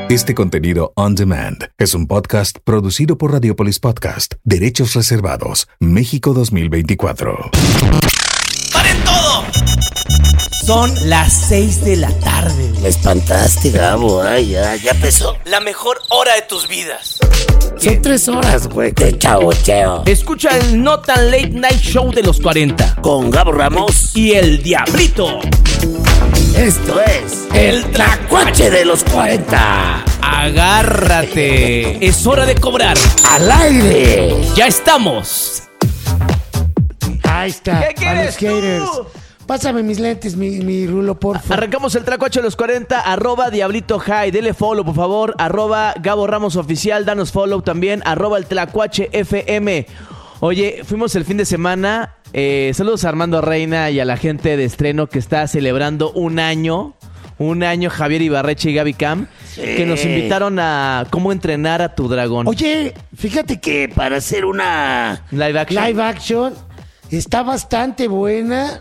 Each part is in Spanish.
Este contenido on demand es un podcast producido por Radiopolis Podcast. Derechos reservados. México 2024. ¡Paren todo! Son las 6 de la tarde. Me espantaste, Gabo. Ay, ya empezó. La mejor hora de tus vidas. Son 3 horas, güey. Te chaboteo. Escucha el No Tan Late Night Show de los 40. Con Gabo Ramos y el Diablito. Esto es el Tlacuache de los 40. Agárrate. Es hora de cobrar. ¡Al aire! ¡Ya estamos! Ahí está. ¿Qué quieres a los haters. tú? Pásame mis lentes, mi rulo, porfa. Arrancamos el Tlacuache de los 40. @Diablito High. Dele follow, por favor. @Gabo Ramos Oficial. Danos follow también. @el Tlacuache FM. Oye, fuimos el fin de semana. Saludos a Armando Reina y a la gente de Estreno que está celebrando un año, Javier Ibarreche y Gaby Cam, que nos invitaron a cómo entrenar a tu dragón. Oye, fíjate que Para hacer una Live action. está bastante buena.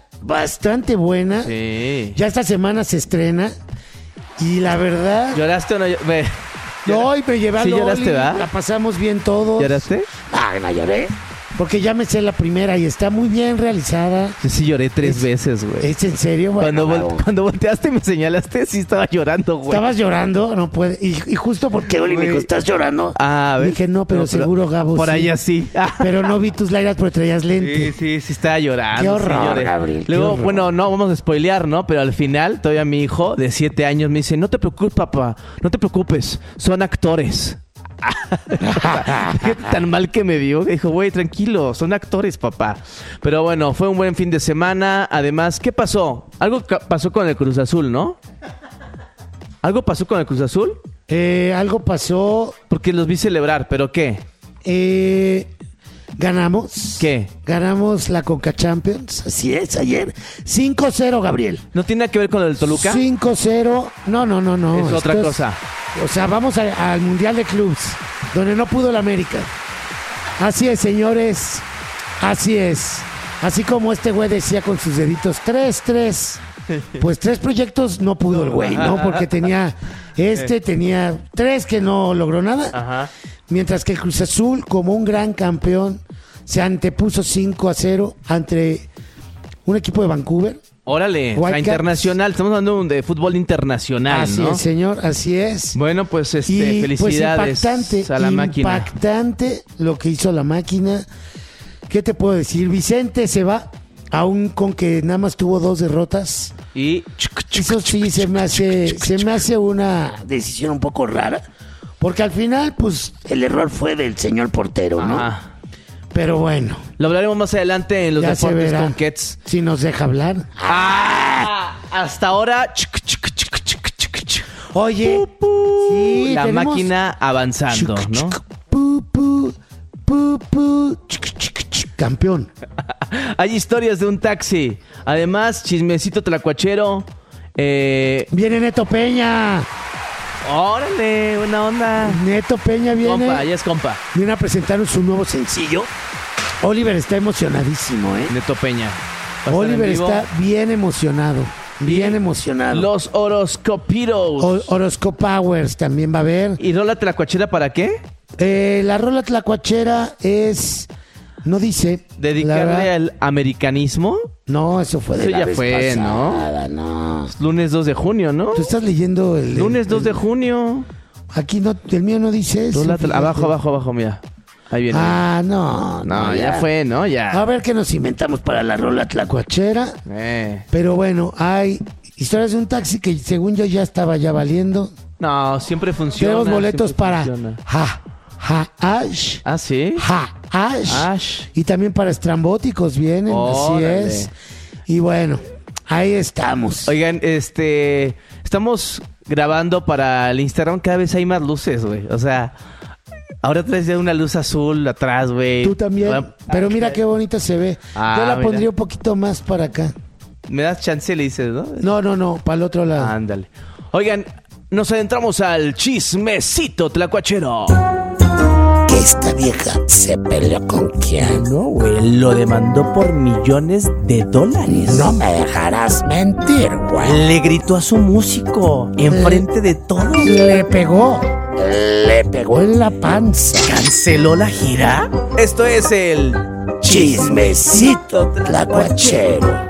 Sí. Ya esta semana se estrena. Y la verdad, ¿Lloraste o no? no, y me llevaron. Sí lloraste, ¿verdad? La pasamos bien todos. ¿Lloraste? Ay, no lloré. Porque ya me sé la primera y está muy bien realizada. Yo sí lloré 3 veces, güey. ¿Es en serio? Bueno, Cuando volteaste y me señalaste, sí estaba llorando, güey. ¿estabas llorando? No puede. Y justo porque ¿Qué, Oli, mijo? ¿Estás llorando? Ah, a ver. dije, no, pero seguro Gabo Por sí. ahí así. Pero no vi tus lágrimas porque traías lentes. Sí, estaba llorando. Qué horror, sí lloré. Gabriel, Luego, qué horror. bueno, no vamos a spoilear, ¿no? Pero al final, todavía mi hijo de 7 años me dice, no te preocupes, papá, no te preocupes, son actores. Qué tan mal que me vio. Dijo, güey, tranquilo, son actores, papá. Pero bueno, fue un buen fin de semana. Además, ¿qué pasó? Algo pasó con el Cruz Azul, ¿no? ¿Algo pasó con el Cruz Azul? Algo pasó. Porque los vi celebrar, ¿pero qué? Ganamos. ¿Qué? Ganamos la Conca Champions. Así es, ayer. 5-0, Gabriel. ¿No tiene nada que ver con el Toluca? 5-0. No. Es otra Esto cosa. O sea, vamos al Mundial de Clubs, donde no pudo la América. Así es, señores. Así es. Así como este güey decía con sus deditos, 3. Pues 3 proyectos no pudo el güey, ¿no? Porque tenía 3 que no logró nada. Ajá. Mientras que el Cruz Azul, como un gran campeón, se antepuso 5-0 ante un equipo de Vancouver. Órale, Whitecaps. Internacional. Estamos hablando de fútbol internacional, Así ¿no? es, señor, así es. Bueno, pues Y felicidades pues a la máquina. impactante lo que hizo la máquina. ¿Qué te puedo decir? Vicente se va, aún con que nada más tuvo 2 derrotas. Y Eso sí se me hace una Decisión un poco rara. porque al final, pues, El error fue del señor portero, ¿no? Ajá. pero bueno, Lo hablaremos más adelante en los ya se deportes verá con Kets. si nos deja hablar. Hasta ahora, Oye, sí, la tenemos- máquina avanzando, ¿no? Pu, campeón. Hay historias de un taxi. Además, chismecito tlacuachero. Viene Neto Peña. Órale, buena onda. Neto Peña viene. Compa, ya es compa. Viene a presentar su nuevo sencillo. Oliver está emocionadísimo, ¿eh? Neto Peña. Va a estar Oliver en vivo. está bien emocionado. Bien emocionado. Los horoscopiros. Horoscope Powers también va a haber. ¿Y rola tlacuachera para qué? La rola tlacuachera es... No dice. la ¿Dedicarle verdad. al americanismo? No, eso fue de Eso la ya vez fue, ¿no? pasada, no. Lunes 2 de junio, ¿no? Tú estás leyendo el... Lunes 2 de junio. Aquí no, el mío no dice eso. Rola fíjate. abajo, mira. Ahí viene. Ah, no. no, ya fue, ¿no? Ya. A ver qué nos inventamos para la rola tlacuachera. Eh. Pero bueno, hay historias de un taxi que según yo ya estaba ya valiendo. No, siempre funciona. Tenemos boletos siempre para funciona. Ash. Ah, ¿sí? Ash. Ash. Y también para estrambóticos vienen, así Órale. es. Y bueno, ahí estamos. Oigan, estamos grabando para el Instagram. Cada vez hay más luces, güey. O sea, ahora traes ya una luz azul atrás, güey. Tú también. Bueno, Pero mira qué bonita se ve. Ah, Yo la mira. pondría un poquito más para acá. me das chance, le dices, ¿no? No, para el otro lado. Ándale. Oigan, nos adentramos al chismecito tlacuachero. ¿Qué esta vieja se peleó con Keanu. Güey, lo demandó por millones de dólares. No me dejarás mentir, güey. Le gritó a su músico enfrente de todos. Le pegó Le pegó en la panza. ¿Canceló la gira? Esto es el chismecito tlacuachero.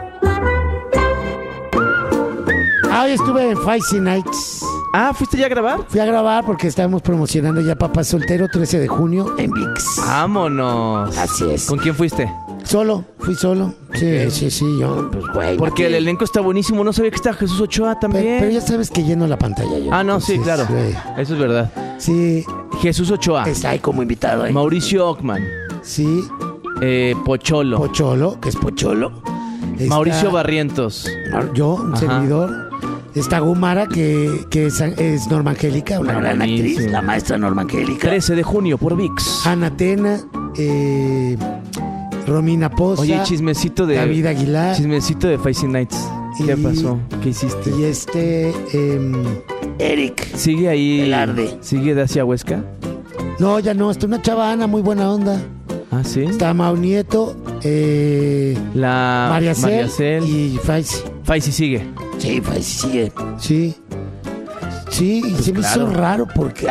Hoy estuve en Feisty Nights. Ah, ¿fuiste ya a grabar? Fui a grabar porque estábamos promocionando ya Papá Soltero 13 de junio en VIX. Vámonos. Así es. ¿Con quién fuiste? Fui solo. Sí, yo. Pues, güey. Porque el elenco está buenísimo. No sabía que estaba Jesús Ochoa también. Pero ya sabes que lleno la pantalla yo. Ah, no, sí, Entonces, claro. Eso es verdad. Sí, Jesús Ochoa. Está ahí como invitado, ¿eh? Mauricio Ockman. sí. Pocholo. Pocholo, que es Pocholo. Está Mauricio Barrientos. Yo, un Ajá. servidor. Está Gumara, que es Norma Angélica, Una una gran actriz, buenísimo. la maestra Norma Angélica. 13 de junio por VIX. Ana Tena, Romina Poza. Oye, chismecito de... David Aguilar. Chismecito de Feisty Nights. ¿Qué Y- pasó? ¿Qué hiciste? Y Eric. ¿Sigue ahí? Velarde. ¿Sigue Dacia Huesca? no, ya no, está una chava Ana, muy buena onda. Ah, sí. Está Mau Nieto, La María Cel Cel. y Faisy. Faisy sigue. Sí, pues sigue. Sí. Sí, y se me hizo raro porque...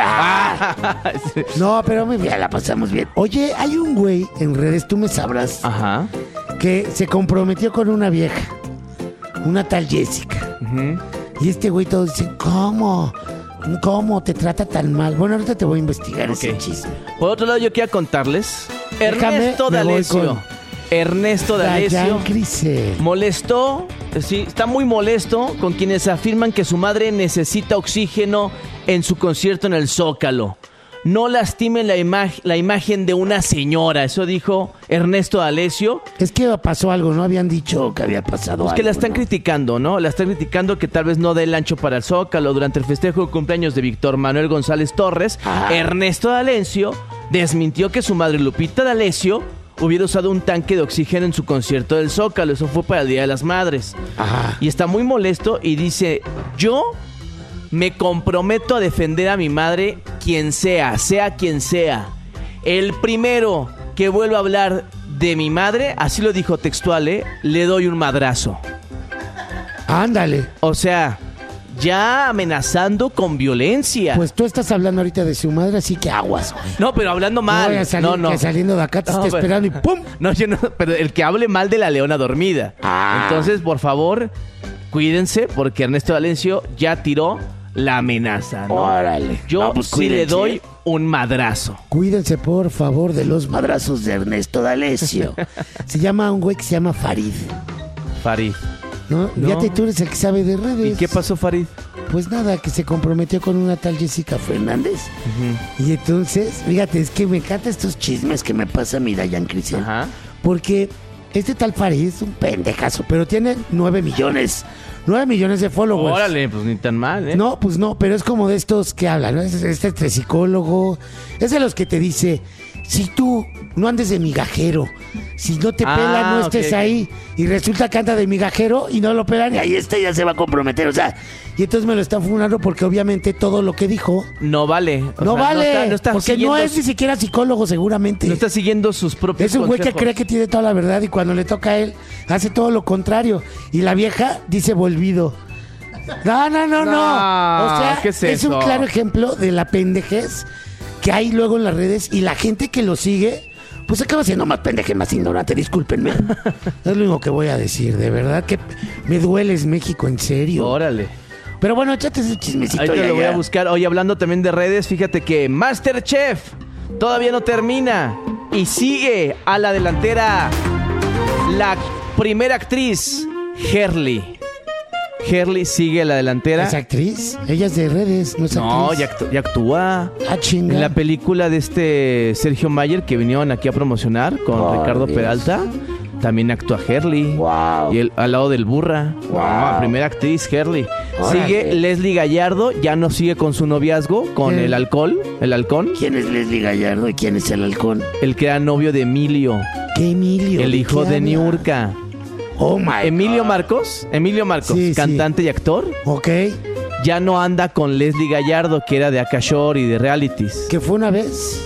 No, pero muy Ya bien. la pasamos bien. Oye, hay un güey en redes, tú me sabrás, Ajá. que se comprometió con una vieja, una tal Jessica. Ujú. Y este güey todo dice, ¿cómo? ¿Cómo te trata tan mal? Bueno, ahorita te voy a investigar ese Ok. chisme. Por otro lado, yo quiero contarles. Déjame, Ernesto me voy D'Alessio. con- Ernesto D'Alessio Dayan Crisel. molestó, sí, está muy molesto con quienes afirman que su madre necesita oxígeno en su concierto en el Zócalo. No lastimen la imagen de una señora, eso dijo Ernesto D'Alessio. Es que pasó algo, ¿no? Habían dicho Que había pasado Pues que la algo, están ¿no? criticando, ¿no? La están criticando que tal vez no dé el ancho para el Zócalo. Durante el festejo de cumpleaños de Víctor Manuel González Torres, Ernesto D'Alessio desmintió que su madre Lupita D'Alessio hubiera usado un tanque de oxígeno en su concierto del Zócalo. Eso fue para el Día de las Madres. Ajá. Y está muy molesto y dice, yo me comprometo a defender a mi madre quien sea quien sea. El primero que vuelva a hablar de mi madre, así lo dijo textual, le doy un madrazo. Ándale. O sea, ya amenazando con violencia. Pues tú estás hablando ahorita de su madre, así que aguas, güey. no, pero hablando No mal. voy a salir, no. que saliendo de acá te No, esté pero- esperando y ¡pum! No, yo no, pero el que hable mal de la leona dormida. Entonces, por favor, cuídense porque Ernesto D'Alessio ya tiró la amenaza, ¿no? Órale. Yo No, pues sí le cuídense. doy un madrazo. Cuídense, por favor, de los madrazos. Madrazos de Ernesto D'Alessio. Se llama un güey que se llama Farid, Farid. ¿no? No. Fíjate, tú eres el que sabe de redes. ¿Y qué pasó, Farid? Pues nada, que se comprometió con una tal Jessica Fernández. Y entonces, fíjate, es que me encantan estos chismes. Chismes que me pasa mi Dayan Crisel. Ajá. Porque este tal Farid es un pendejazo, pero tiene 9 millones. 9 millones de followers. Órale, pues ni tan mal, ¿eh? No, pues no, pero es como de estos que hablan, ¿no? Este psicólogo, es de los que te dice, si tú no andes de migajero, si no te pelan, no estés ok. ahí, y resulta que anda de migajero y no lo pelan, Y ahí ya se va a comprometer. O sea, y entonces me lo están funando porque obviamente todo lo que dijo No vale. O no sea, vale, no está porque no siguiendo es ni siquiera psicólogo seguramente. no está siguiendo sus propios Es un güey que consejos. cree que tiene toda la verdad y cuando le toca a él hace todo lo contrario. Y la vieja dice volvido. No. O sea, ¿qué es es un eso? claro ejemplo de la pendejez que hay luego en las redes y la gente que lo sigue, pues acaba siendo más pendeje, más ignorante, discúlpenme. Es lo único que voy a decir, de verdad que me dueles México, en serio. Órale. Pero bueno, échate ese chismecito. Ahorita ya, lo voy ya. a buscar. Hoy hablando también de redes, fíjate que Masterchef todavía no termina y sigue a la delantera la primera actriz, Herly. Herly sigue a la delantera. ¿Es actriz? Ella es de redes, no es No, actriz. ya actúa. Ah, chinga. En la película de este Sergio Mayer que vinieron aquí a promocionar con Ricardo Dios. Peralta, también actúa Herly. Wow. Y al lado del Burra. Wow. No, primera actriz, Herly. Órale. Sigue Leslie Gallardo, ya no sigue con su noviazgo, con ¿Quién? el halcón, ¿quién es Leslie Gallardo y quién es el halcón? el que era novio de Emilio, ¿Qué Emilio? el ¿De hijo qué de habla? Niurka. Oh my Emilio God. Marcos, Sí, sí. cantante y actor, Ok, ya no anda con Leslie Gallardo, que era de Akashore y de realities. que fue una vez.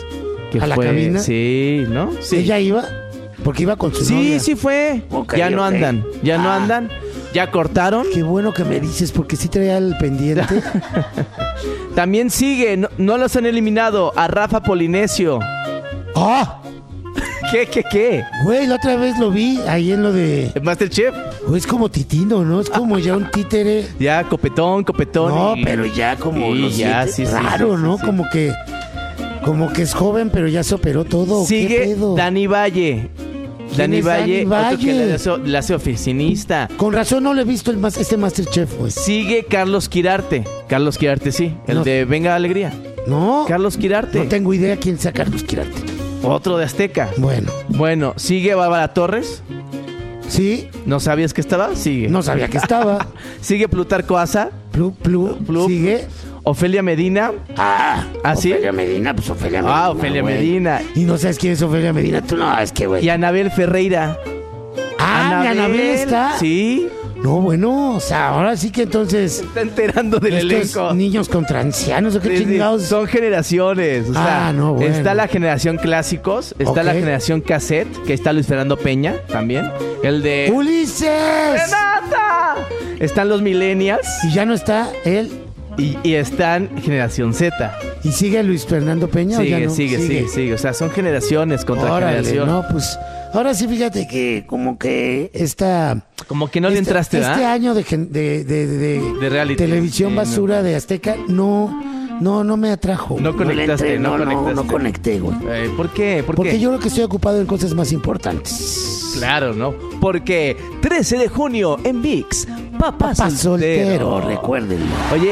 ¿Qué a la fue? cabina. Sí, ¿no? Sí. ¿Ella iba? Porque iba con su novia. Sí fue. Ok, ya no ok. andan, no andan. Ya cortaron. Qué bueno que me dices, porque sí traía el pendiente. También sigue, no los han eliminado, a Rafa Polinesio. ¡Ah! ¿Qué? Güey, la otra vez lo vi ahí en lo de... Masterchef. Güey, es como Titino, ¿no? Es como ya un títere. Ya, copetón. No, y- Pero ya como Sí, los ya, 7. sí, sí. Raro, ¿no? sí. Como que es joven, pero ya se operó todo. ¿Qué Sigue pedo? Dani Valle. ¿Quién es Dani otro Valle? que le hace oficinista. Con razón no le he visto este Masterchef, pues. Sigue Carlos Quirarte. Carlos Quirarte, sí. El No. de Venga Alegría. No, Carlos Quirarte. no tengo idea quién sea Carlos Quirarte. Otro de Azteca. Bueno, Bueno, sigue Bárbara Torres. sí, ¿No sabías que estaba? Sigue. no sabía que estaba. Sigue Plutarco Asa. Plup, sigue. Ofelia Medina. Ah, ¿sí? Ofelia Medina, pues Ofelia Medina. Ah, Ofelia güey. Medina. Y no sabes quién es Ofelia Medina. Tú no, es que, güey. Y Anabel Ferreira. Ah, ¿mi Anabel está? Sí. No, bueno, o sea, ahora sí que entonces... Está enterando del Estos elenco. niños contra ancianos, ¿o qué Sí, sí, chingados? son generaciones. O sea, No, bueno. está la generación clásicos, está Ok. la generación cassette, que está Luis Fernando Peña también. El de ¡Ulises! ¡Renata! Están los millennials Y ya no está él. y están generación Z. ¿Y sigue Luis Fernando Peña o ya no? Sigue. O sea, son generaciones contra Órale, generación. no, pues... Ahora sí, fíjate que como que esta... Como que no le entraste, Este ¿verdad? año de reality. televisión Sí, basura de Azteca no me atrajo. No No le conectaste, entré, no conectaste. no conecté, güey. ¿Por qué? Porque yo creo que estoy ocupado en cosas más importantes. Claro, ¿no? Porque 13 de junio en ViX, Papá Papá soltero, Recuérdenlo. Oye,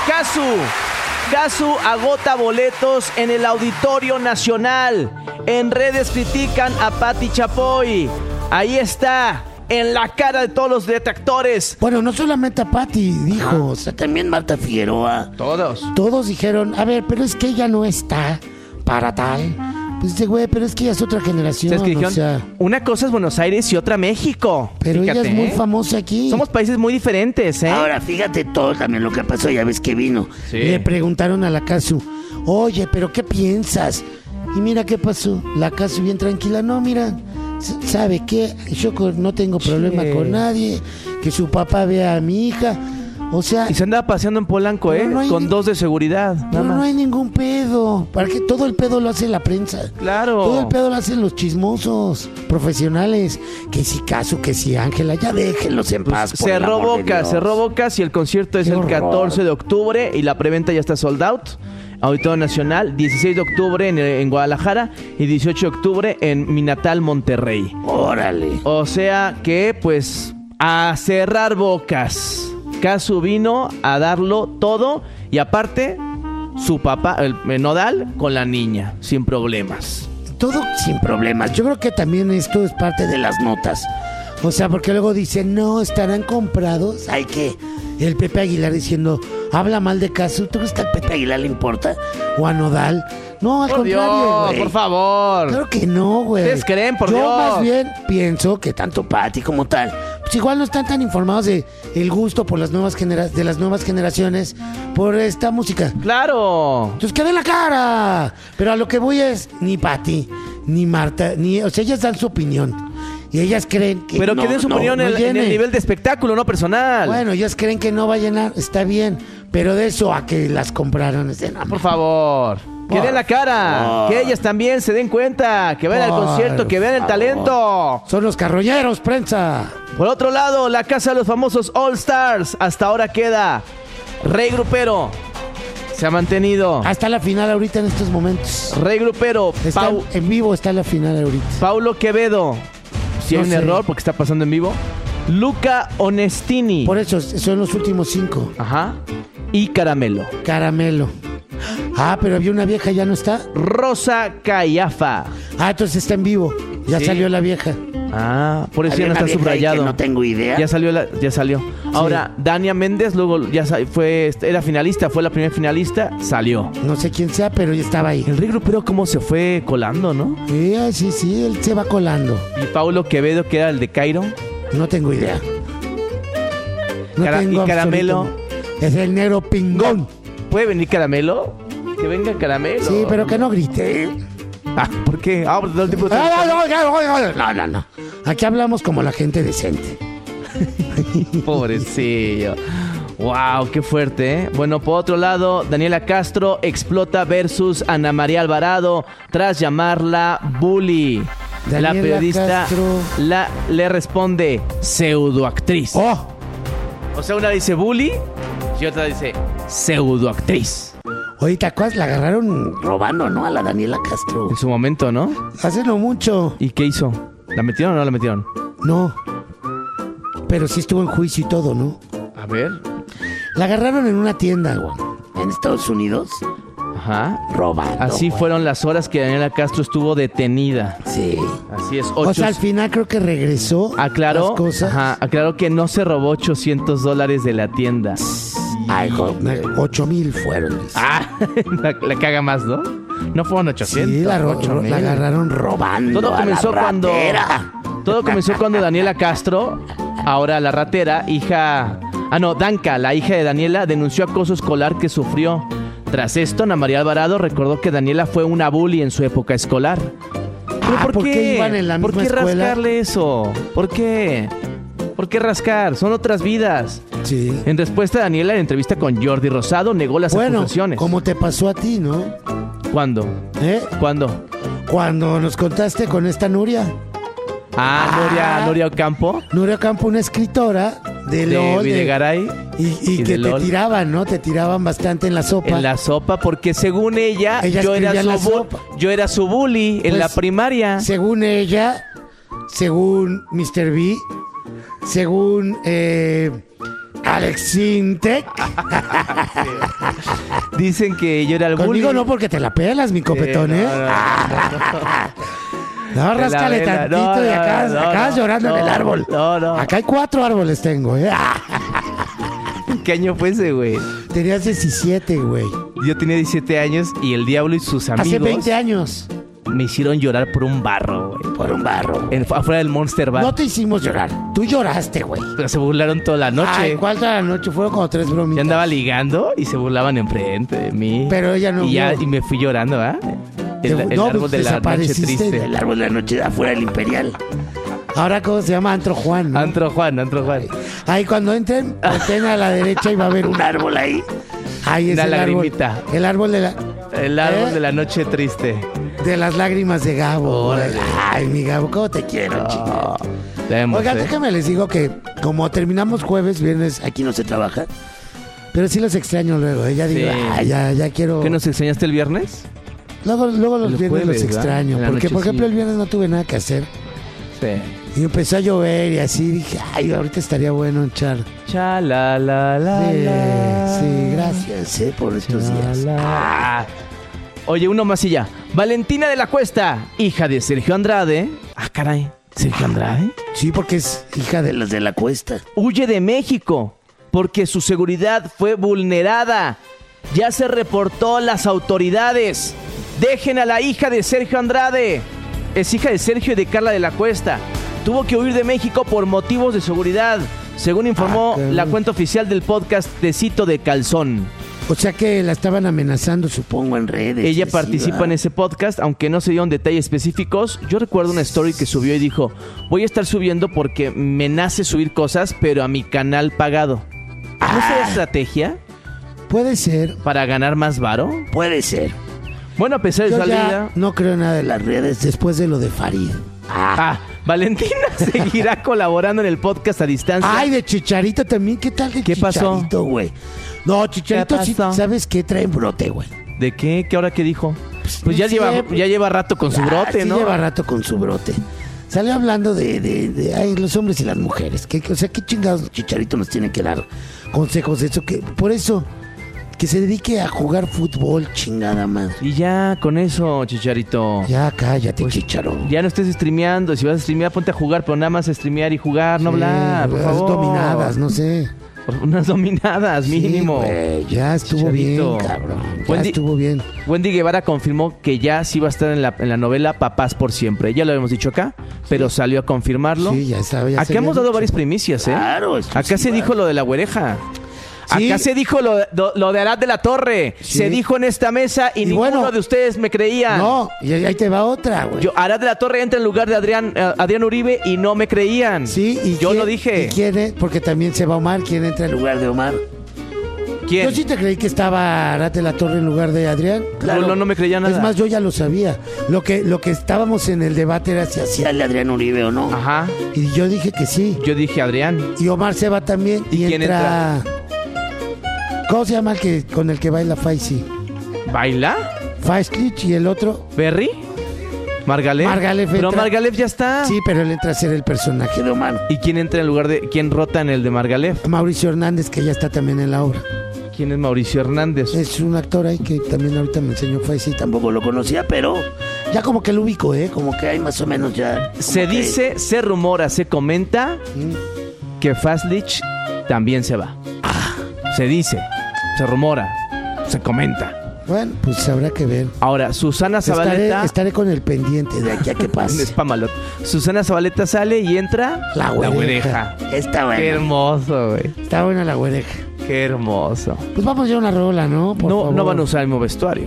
Casu agota boletos en el Auditorio Nacional. En redes critican a Pati Chapoy. Ahí está, en la cara de todos los detractores. Bueno, no solamente a Pati, dijo. O sea, También Marta Figueroa. Todos. todos dijeron, a ver, pero es que ella no está para tal. Pues dice, güey, pero es que ella es otra generación. ¿Sabes qué o dijeron? sea, Una cosa es Buenos Aires y otra México. pero Fíjate, ella es muy ¿eh? famosa aquí. Somos países muy diferentes, ¿eh? Ahora, fíjate todo también lo que pasó, ya ves que vino. Sí. Le preguntaron a la Casu, oye, pero ¿qué piensas? Y mira qué pasó. La Casu bien tranquila, no, mira, ¿sabe qué? Yo no tengo problema Sí. con nadie. Que su papá vea a mi hija. O sea, Y se andaba paseando en Polanco, ¿eh? No hay Con ni- 2 de seguridad, nada pero no más. hay ningún pedo. ¿Para qué? Todo el pedo lo hace la prensa. Claro. Todo el pedo lo hacen los chismosos profesionales. Que si Casu, que si Ángela, ya déjenlos en paz. por el Cerró amor de Bocas, Dios. cerró Bocas y el concierto es Qué el horror. 14 de octubre y la preventa ya está sold out. Auditorio Nacional, 16 de octubre en Guadalajara y 18 de octubre en mi natal Monterrey. Órale. O sea que, pues, a cerrar bocas. Casu vino a darlo todo y aparte, su papá, el Nodal, con la niña, sin problemas. Todo sin problemas. Yo creo que también esto es parte de las notas. O sea, porque luego dicen, no, estarán comprados. Hay que. El Pepe Aguilar diciendo, habla mal de Casu. ¿Tú crees que al Pepe Aguilar le importa? O a Nodal. No, al Por contrario, Dios, güey. por favor. Claro que no, güey. ¿Ustedes creen, por Yo Dios? más bien pienso que tanto Pati como tal, pues igual no están tan informados de el gusto por las nuevas de las nuevas generaciones por esta música. Claro. Entonces, ¡que den la cara! Pero a lo que voy es, ni Pati, ni Marta, o sea, ellas dan su opinión. Y ellas creen que Pero no, que den su no, opinión no en llene. el nivel de espectáculo, no personal. Bueno, ellas creen que no va a llenar, está bien. Pero de eso a que las compraron, es de, no, Por favor. Que Por den la cara. favor. Que ellas también se den cuenta. Que vean el Por concierto. Que vean el talento. son los carroñeros, prensa. Por otro lado, la casa de los famosos All Stars. Hasta ahora queda Rey Grupero. Se ha mantenido. Hasta la final ahorita en estos momentos. Rey Grupero. Está en vivo está la final ahorita. Paulo Quevedo. Si hay No un sé. error porque está pasando en vivo. Luca Onestini. Por eso son los últimos 5. Ajá. Y Caramelo. Caramelo. Ah, pero había una vieja, ¿ya no está? Rosa Callafa. Ah, entonces está en vivo. Ya Sí. salió la vieja. Ah, por eso Había ya no una está vieja ahí subrayado. que no tengo idea. Ya salió, ya salió. Ahora, Dania Méndez, luego ya era finalista, fue la primera finalista, salió. No sé quién sea, pero ya estaba ahí. El Rey Grupero cómo se fue colando, ¿no? Sí, él se va colando. Y Paulo Quevedo, que era el de Cairo. No tengo idea. Y Caramelo. absolutamente. Es el negro pingón. ¿Puede venir Caramelo? Que venga Caramelo. Sí, pero que no grite. ¿Por qué? Pues todo el tiempo... No. Aquí hablamos como la gente decente. Pobrecillo. Wow, qué fuerte, ¿eh? Bueno, por otro lado, Daniela Castro explota versus Ana María Alvarado tras llamarla bully. La Daniela periodista Castro. le responde pseudoactriz. ¡Oh! O sea, una dice bully y otra dice pseudoactriz. Oye, ¿te acuerdas? La agarraron Robando, ¿no? A la Daniela Castro. En su momento, ¿no? hace no mucho. ¿Y qué hizo? ¿La metieron o no la metieron? No. Pero sí estuvo en juicio y todo, ¿no? A ver. La agarraron en una tienda, güey. En Estados Unidos, Ajá. robando. Así güey. fueron las horas que Daniela Castro estuvo detenida. Sí. Así es. O sea, al final creo que regresó Aclaró, las cosas. ajá, aclaró que no se robó $800 de la tienda. Ay, hijo. 8,000 fueron. Ah, la caga más, ¿no? No fueron 800. Sí, la 8,000. agarraron Robando. Todo a comenzó la cuando ratera. todo comenzó cuando Daniela Castro, ahora la ratera, Danka, la hija de Daniela, denunció acoso escolar que sufrió. Tras esto, Ana María Alvarado recordó que Daniela fue una bully en su época escolar. ¿Pero ¿por qué iban en la ¿Por misma qué escuela? rascarle eso? ¿Por qué? ¿Por qué rascar? Son otras vidas. Sí. En respuesta, Daniela, en entrevista con Jordi Rosado, negó las Bueno, acusaciones. como te pasó a ti, ¿no? ¿Cuándo? ¿Eh? ¿Cuándo? Cuando nos contaste con esta Nuria. Nuria Ocampo, Nuria Campo, una escritora de de LOL. Videgaray. Y y que de te LOL. tiraban, ¿no? Te tiraban bastante en la sopa. En la sopa, porque según ella, Ella yo, escribía en la era sopa. yo era su bully en Pues, la primaria. Según ella, según Mr. B, según Alex Sintek. Dicen que yo era el bully. Conmigo no, porque te la pelas, mi copetón, ¿eh? No, Te la ráscale vela. tantito No, y acabas no, llorando en el no, árbol. no. Acá hay 4 árboles tengo, ¿eh? ¿Qué año fue ese, güey? Tenías 17, güey. Yo tenía 17 años y el diablo y sus amigos Hace 20 años. me hicieron llorar por un barro, güey. Por un barro. Afuera del Monster Bar. No te hicimos llorar. Tú lloraste, güey. Pero se burlaron toda la noche. Ay, ¿cuál toda la noche? Fueron como 3 bromitas. Yo andaba ligando y se burlaban enfrente de mí. Pero ella no Y vio. me fui llorando, ¿ah? El No, árbol pues, de la noche desapareciste triste. El árbol de la noche afuera del Imperial. Ahora, ¿cómo se llama? Antro Juan, ¿no? Antro Juan. Ahí cuando entren, volteen a la derecha y va a haber Un árbol ahí. Ahí es Una el lagrimita. árbol. El árbol El árbol ¿Eh? de la noche triste. de las lágrimas de Gabo. Órale. Ay, mi Gabo, ¿cómo te quiero, chica? Vemos, Oigan, déjame les digo que como terminamos jueves, viernes, Aquí no se trabaja. pero sí los extraño luego. Ya digo, Sí. ay, ya quiero. ¿Qué nos enseñaste el viernes? Luego los El viernes jueves, los ¿verdad? extraño. En la Porque, noche, por ejemplo, sí. el viernes no tuve nada que hacer. Sí. Y empezó a llover y así dije, ay, ahorita estaría bueno echar. Cha la la la Sí, la. sí, gracias Por estos días. Ah. Oye, uno más y ya. Valentina de la Cuesta, hija de Sergio Andrade. Ah, caray. ¿Sergio Andrade? Sí, porque es hija De de los de la cuesta. Huye de México porque su seguridad fue vulnerada. Ya se reportó a las autoridades. Dejen a la hija de Sergio Andrade. Es hija de Sergio y de Carla de la Cuesta. Tuvo que huir de México por motivos de seguridad, según informó la cuenta oficial del podcast Tecito de Calzón. O sea que la estaban amenazando, supongo. Pongo en redes. Ella así, participa ¿va? en ese podcast, aunque no se dieron detalles específicos. Yo recuerdo una story que subió y dijo, voy a estar subiendo porque me nace subir cosas, pero a mi canal pagado. ¿No será estrategia Puede ser. para ganar más varo? Puede ser. Bueno, a pesar de Yo su ya salida... no creo nada de las redes después de lo de Farid. Valentina seguirá colaborando en el podcast a distancia. Ay, de Chicharito también. ¿Qué tal de ¿Qué pasó? Chicharito, güey? No, Chicharito ¿Qué sí, pasó? ¿sabes qué? Trae brote, güey. ¿De qué? ¿Qué hora qué dijo? Pues ya no sé, lleva rato con su brote, sí ¿no? lleva rato con su brote. Salió hablando de ay, los hombres y las mujeres. O sea, ¿qué chingados Chicharito nos tiene que dar consejos de eso? Por eso, que se dedique a jugar fútbol, chingada madre. Y ya, con eso, Chicharito. Ya cállate, Pues, Chicharón. Ya no estés streameando. Si vas a streamear, ponte a jugar, pero nada más a streamear y jugar, no hablar, por las favor. dominadas, no sé. Unas dominadas, mínimo. Sí, güey, ya estuvo Chicharito. bien, cabrón. Ya Wendy- estuvo bien. Wendy Guevara confirmó que ya sí va a estar en la novela Papás por Siempre. Ya lo habíamos dicho acá, pero salió a confirmarlo. Sí, ya estaba. Ya se Acá hemos había dado dicho. varias primicias, ¿eh? Claro, Acá se exclusiva. dijo lo de la güereja. Sí. Acá se dijo lo de Arad de la Torre. Sí. Se dijo en esta mesa y ninguno bueno, de ustedes me creía. No, y ahí te va otra, güey. Arad de la Torre entra en lugar de Adrián Uribe y no me creían. Sí, y yo lo dije. ¿Y quién es? Porque también se va Omar. ¿Quién entra en lugar de Omar? ¿Quién? Yo sí te creí que estaba Arad de la Torre en lugar de Adrián. No me creía nada. Es más, yo ya lo sabía. Lo que estábamos en el debate era si hacía el Adrián Uribe o no. Ajá. Y yo dije que sí. Yo dije Adrián. Y Omar se va también. ¿Y quién entra? ¿Cómo se llama con el que baila Faisy? ¿Baila? Faislich y el otro. ¿Berry? ¿Margalef? Pero entra. Margalef ya está. Sí, pero él entra a ser el personaje de Omar. ¿Y quién entra en lugar de... ¿Quién rota en el de Margalef? Mauricio Hernández, que ya está también en la obra. ¿Quién es Mauricio Hernández? Es un actor ahí que también ahorita me enseñó Faisy. Tampoco lo conocía, pero ya como que lo ubico, como que hay más o menos ya. Se dice, se rumora, se comenta que Faslich también se va. Se dice, se rumora, se comenta. Bueno, pues habrá que ver. Ahora, Susana Zabaleta... Estaré con el pendiente de aquí a que pase. Es Pamalot. Susana Zabaleta sale y entra... La güereja. Está bueno. Qué hermoso, güey. Está buena la güereja. Qué hermoso. Pues vamos ya a una rola, ¿no? Por favor. No van a usar el mismo vestuario.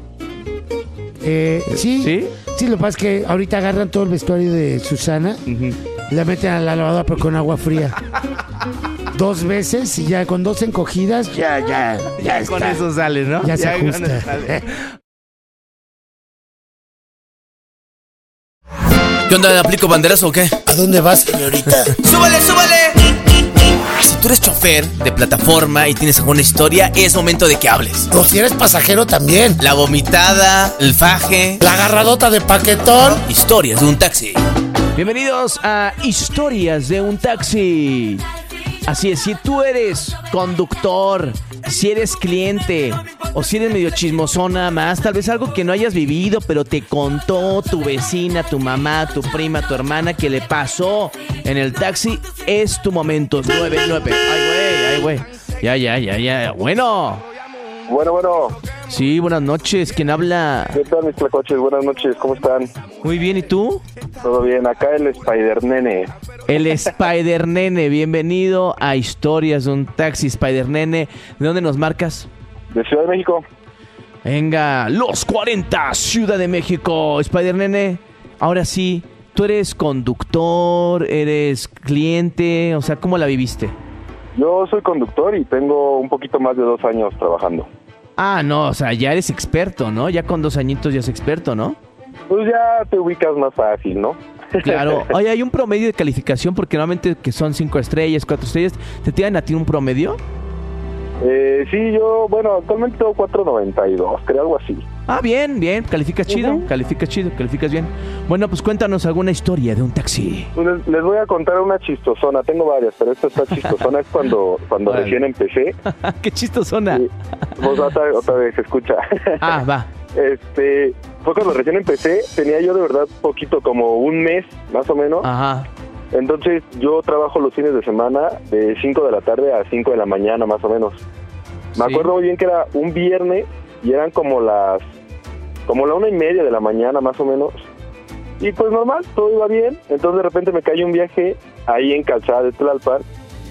Sí. Sí, lo que pasa es que ahorita agarran todo el vestuario de Susana y la meten a la lavadora pero con agua fría. 2 veces y ya con 2 encogidas ya está. Con eso sale, ¿no? Ya se con ajusta. eso sale. ¿Qué onda? ¿Le aplico banderazo o qué? ¿A dónde vas, señorita? ¡Súbale, súbale! Si tú eres chofer de plataforma y tienes alguna historia, es momento de que hables. O si eres pasajero también. La vomitada, el faje, La agarradota de paquetón. historias de un taxi. Bienvenidos a Historias de un Taxi. Así es, si tú eres conductor, si eres cliente o si eres medio chismosón nada más, tal vez algo que no hayas vivido, pero te contó tu vecina, tu mamá, tu prima, tu hermana que le pasó en el taxi, es tu momento. 99. Ay, güey. Ya. Bueno. Bueno. Sí, buenas noches. ¿Quién habla? ¿Qué tal, mis tlacoches? Buenas noches, ¿cómo están? Muy bien, ¿y tú? Todo bien, acá el Spider-Nene. El Spider-Nene, bienvenido a Historias de un Taxi, Spider-Nene. ¿De dónde nos marcas? De Ciudad de México. Venga, los 40, Ciudad de México. Spider-Nene, ahora sí, tú eres conductor, eres cliente, o sea, ¿cómo la viviste? Yo soy conductor y tengo un poquito más de 2 años trabajando. Ah, no, o sea, ya eres experto, ¿no? Ya con 2 añitos ya es experto, ¿no? Pues ya te ubicas más fácil, ¿no? Claro. Oye, ¿hay un promedio de calificación? Porque normalmente que son 5 estrellas, 4 estrellas, ¿te tiran a ti un promedio? Sí, yo, actualmente tengo 4.92, creo, algo así. Ah, bien, calificas chido, calificas bien. Bueno, pues cuéntanos alguna historia de un taxi. Pues les voy a contar una chistosona, tengo varias, pero esta está chistosona, es cuando Vale. recién empecé. ¡Qué chistosona! Y, pues otra vez, escucha. Ah, va. Fue cuando recién empecé, tenía yo de verdad poquito, como un mes, más o menos. Ajá. Entonces yo trabajo los fines de semana de 5 de la tarde a 5 de la mañana, más o menos. Me acuerdo muy bien que era un viernes y eran como la 1:30 de la mañana, más o menos. Y pues normal, todo iba bien. Entonces de repente me cayó un viaje ahí en Calzada de Tlalpan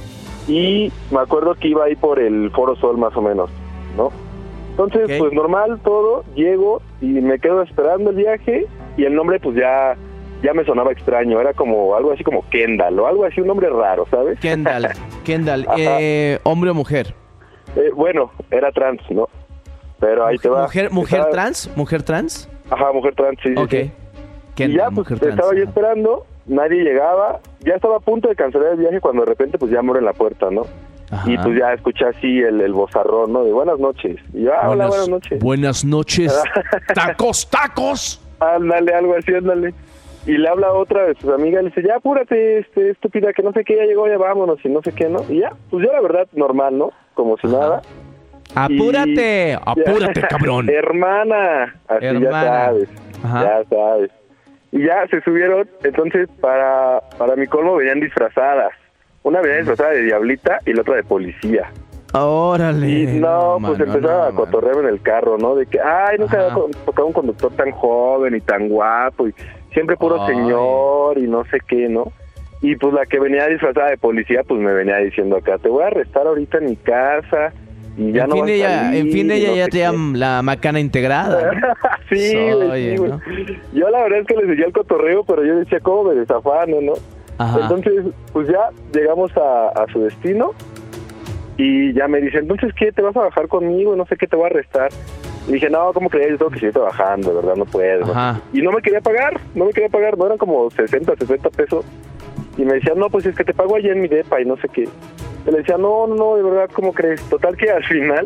y me acuerdo que iba ahí por el Foro Sol, más o menos, ¿no? Entonces, Okay. pues normal todo, llego y me quedo esperando el viaje y el nombre pues ya me sonaba extraño, era como algo así como Kendall o algo así, un nombre raro, ¿sabes? Kendall. Ajá. ¿Hombre o mujer? Bueno, era trans, ¿no? Pero ahí te va. ¿Mujer Estaba- trans? ¿Mujer trans? Ajá, mujer trans, sí, sí, Ok. sí. Kendall, Y ya, pues, mujer trans. estaba yo esperando, nadie llegaba, ya estaba a punto de cancelar el viaje cuando de repente pues ya me abren la puerta, ¿no? Ajá. Y pues ya escuché así el vozarrón, ¿no? De buenas noches. Y yo, hola, buenas noches. Buenas noches. ¡Tacos! Ándale, algo así, ándale. Y le habla otra de sus amigas, le dice, ya apúrate, estúpida, que no sé qué, ya llegó, ya vámonos, y no sé qué, ¿no? Y ya, pues yo la verdad, normal, ¿no? Como si nada. ¡Apúrate! ¡Apúrate, Ya. cabrón! Hermana, así Hermana. ya sabes, Ajá. ya sabes. Y ya se subieron, entonces para mi colmo venían disfrazadas. Una venía disfrazada de diablita y la otra de policía. ¡Órale! Y no, pues mano, empezaron a mano. cotorrear en el carro, ¿no? De que, ay, nunca Ajá. había tocado un conductor tan joven y tan guapo y siempre puro Ay. señor y no sé qué, ¿no? Y pues la que venía disfrazada de policía, pues me venía diciendo acá, te voy a arrestar ahorita en mi casa y ya En no fin, vas a ella, salir, en fin, y ella no ya sé tenía qué". la macana integrada, ¿no? Sí, güey, Oye, sí, güey. ¿no? Yo la verdad es que le seguía el cotorreo, pero yo decía, ¿cómo me desafano, no? Ajá. Entonces, pues ya llegamos a su destino y ya me dice, entonces, ¿qué? ¿Te vas a bajar conmigo? No sé qué, te voy a arrestar. Y dije, no, ¿cómo crees? Yo tengo que seguir trabajando, de verdad, no puedo. ¿no? Ajá. Y no me quería pagar, no eran como 60 pesos. Y me decía, no, pues es que te pago allá en mi depa y no sé qué. Y le decía, no, de verdad, ¿cómo crees? Total que al final,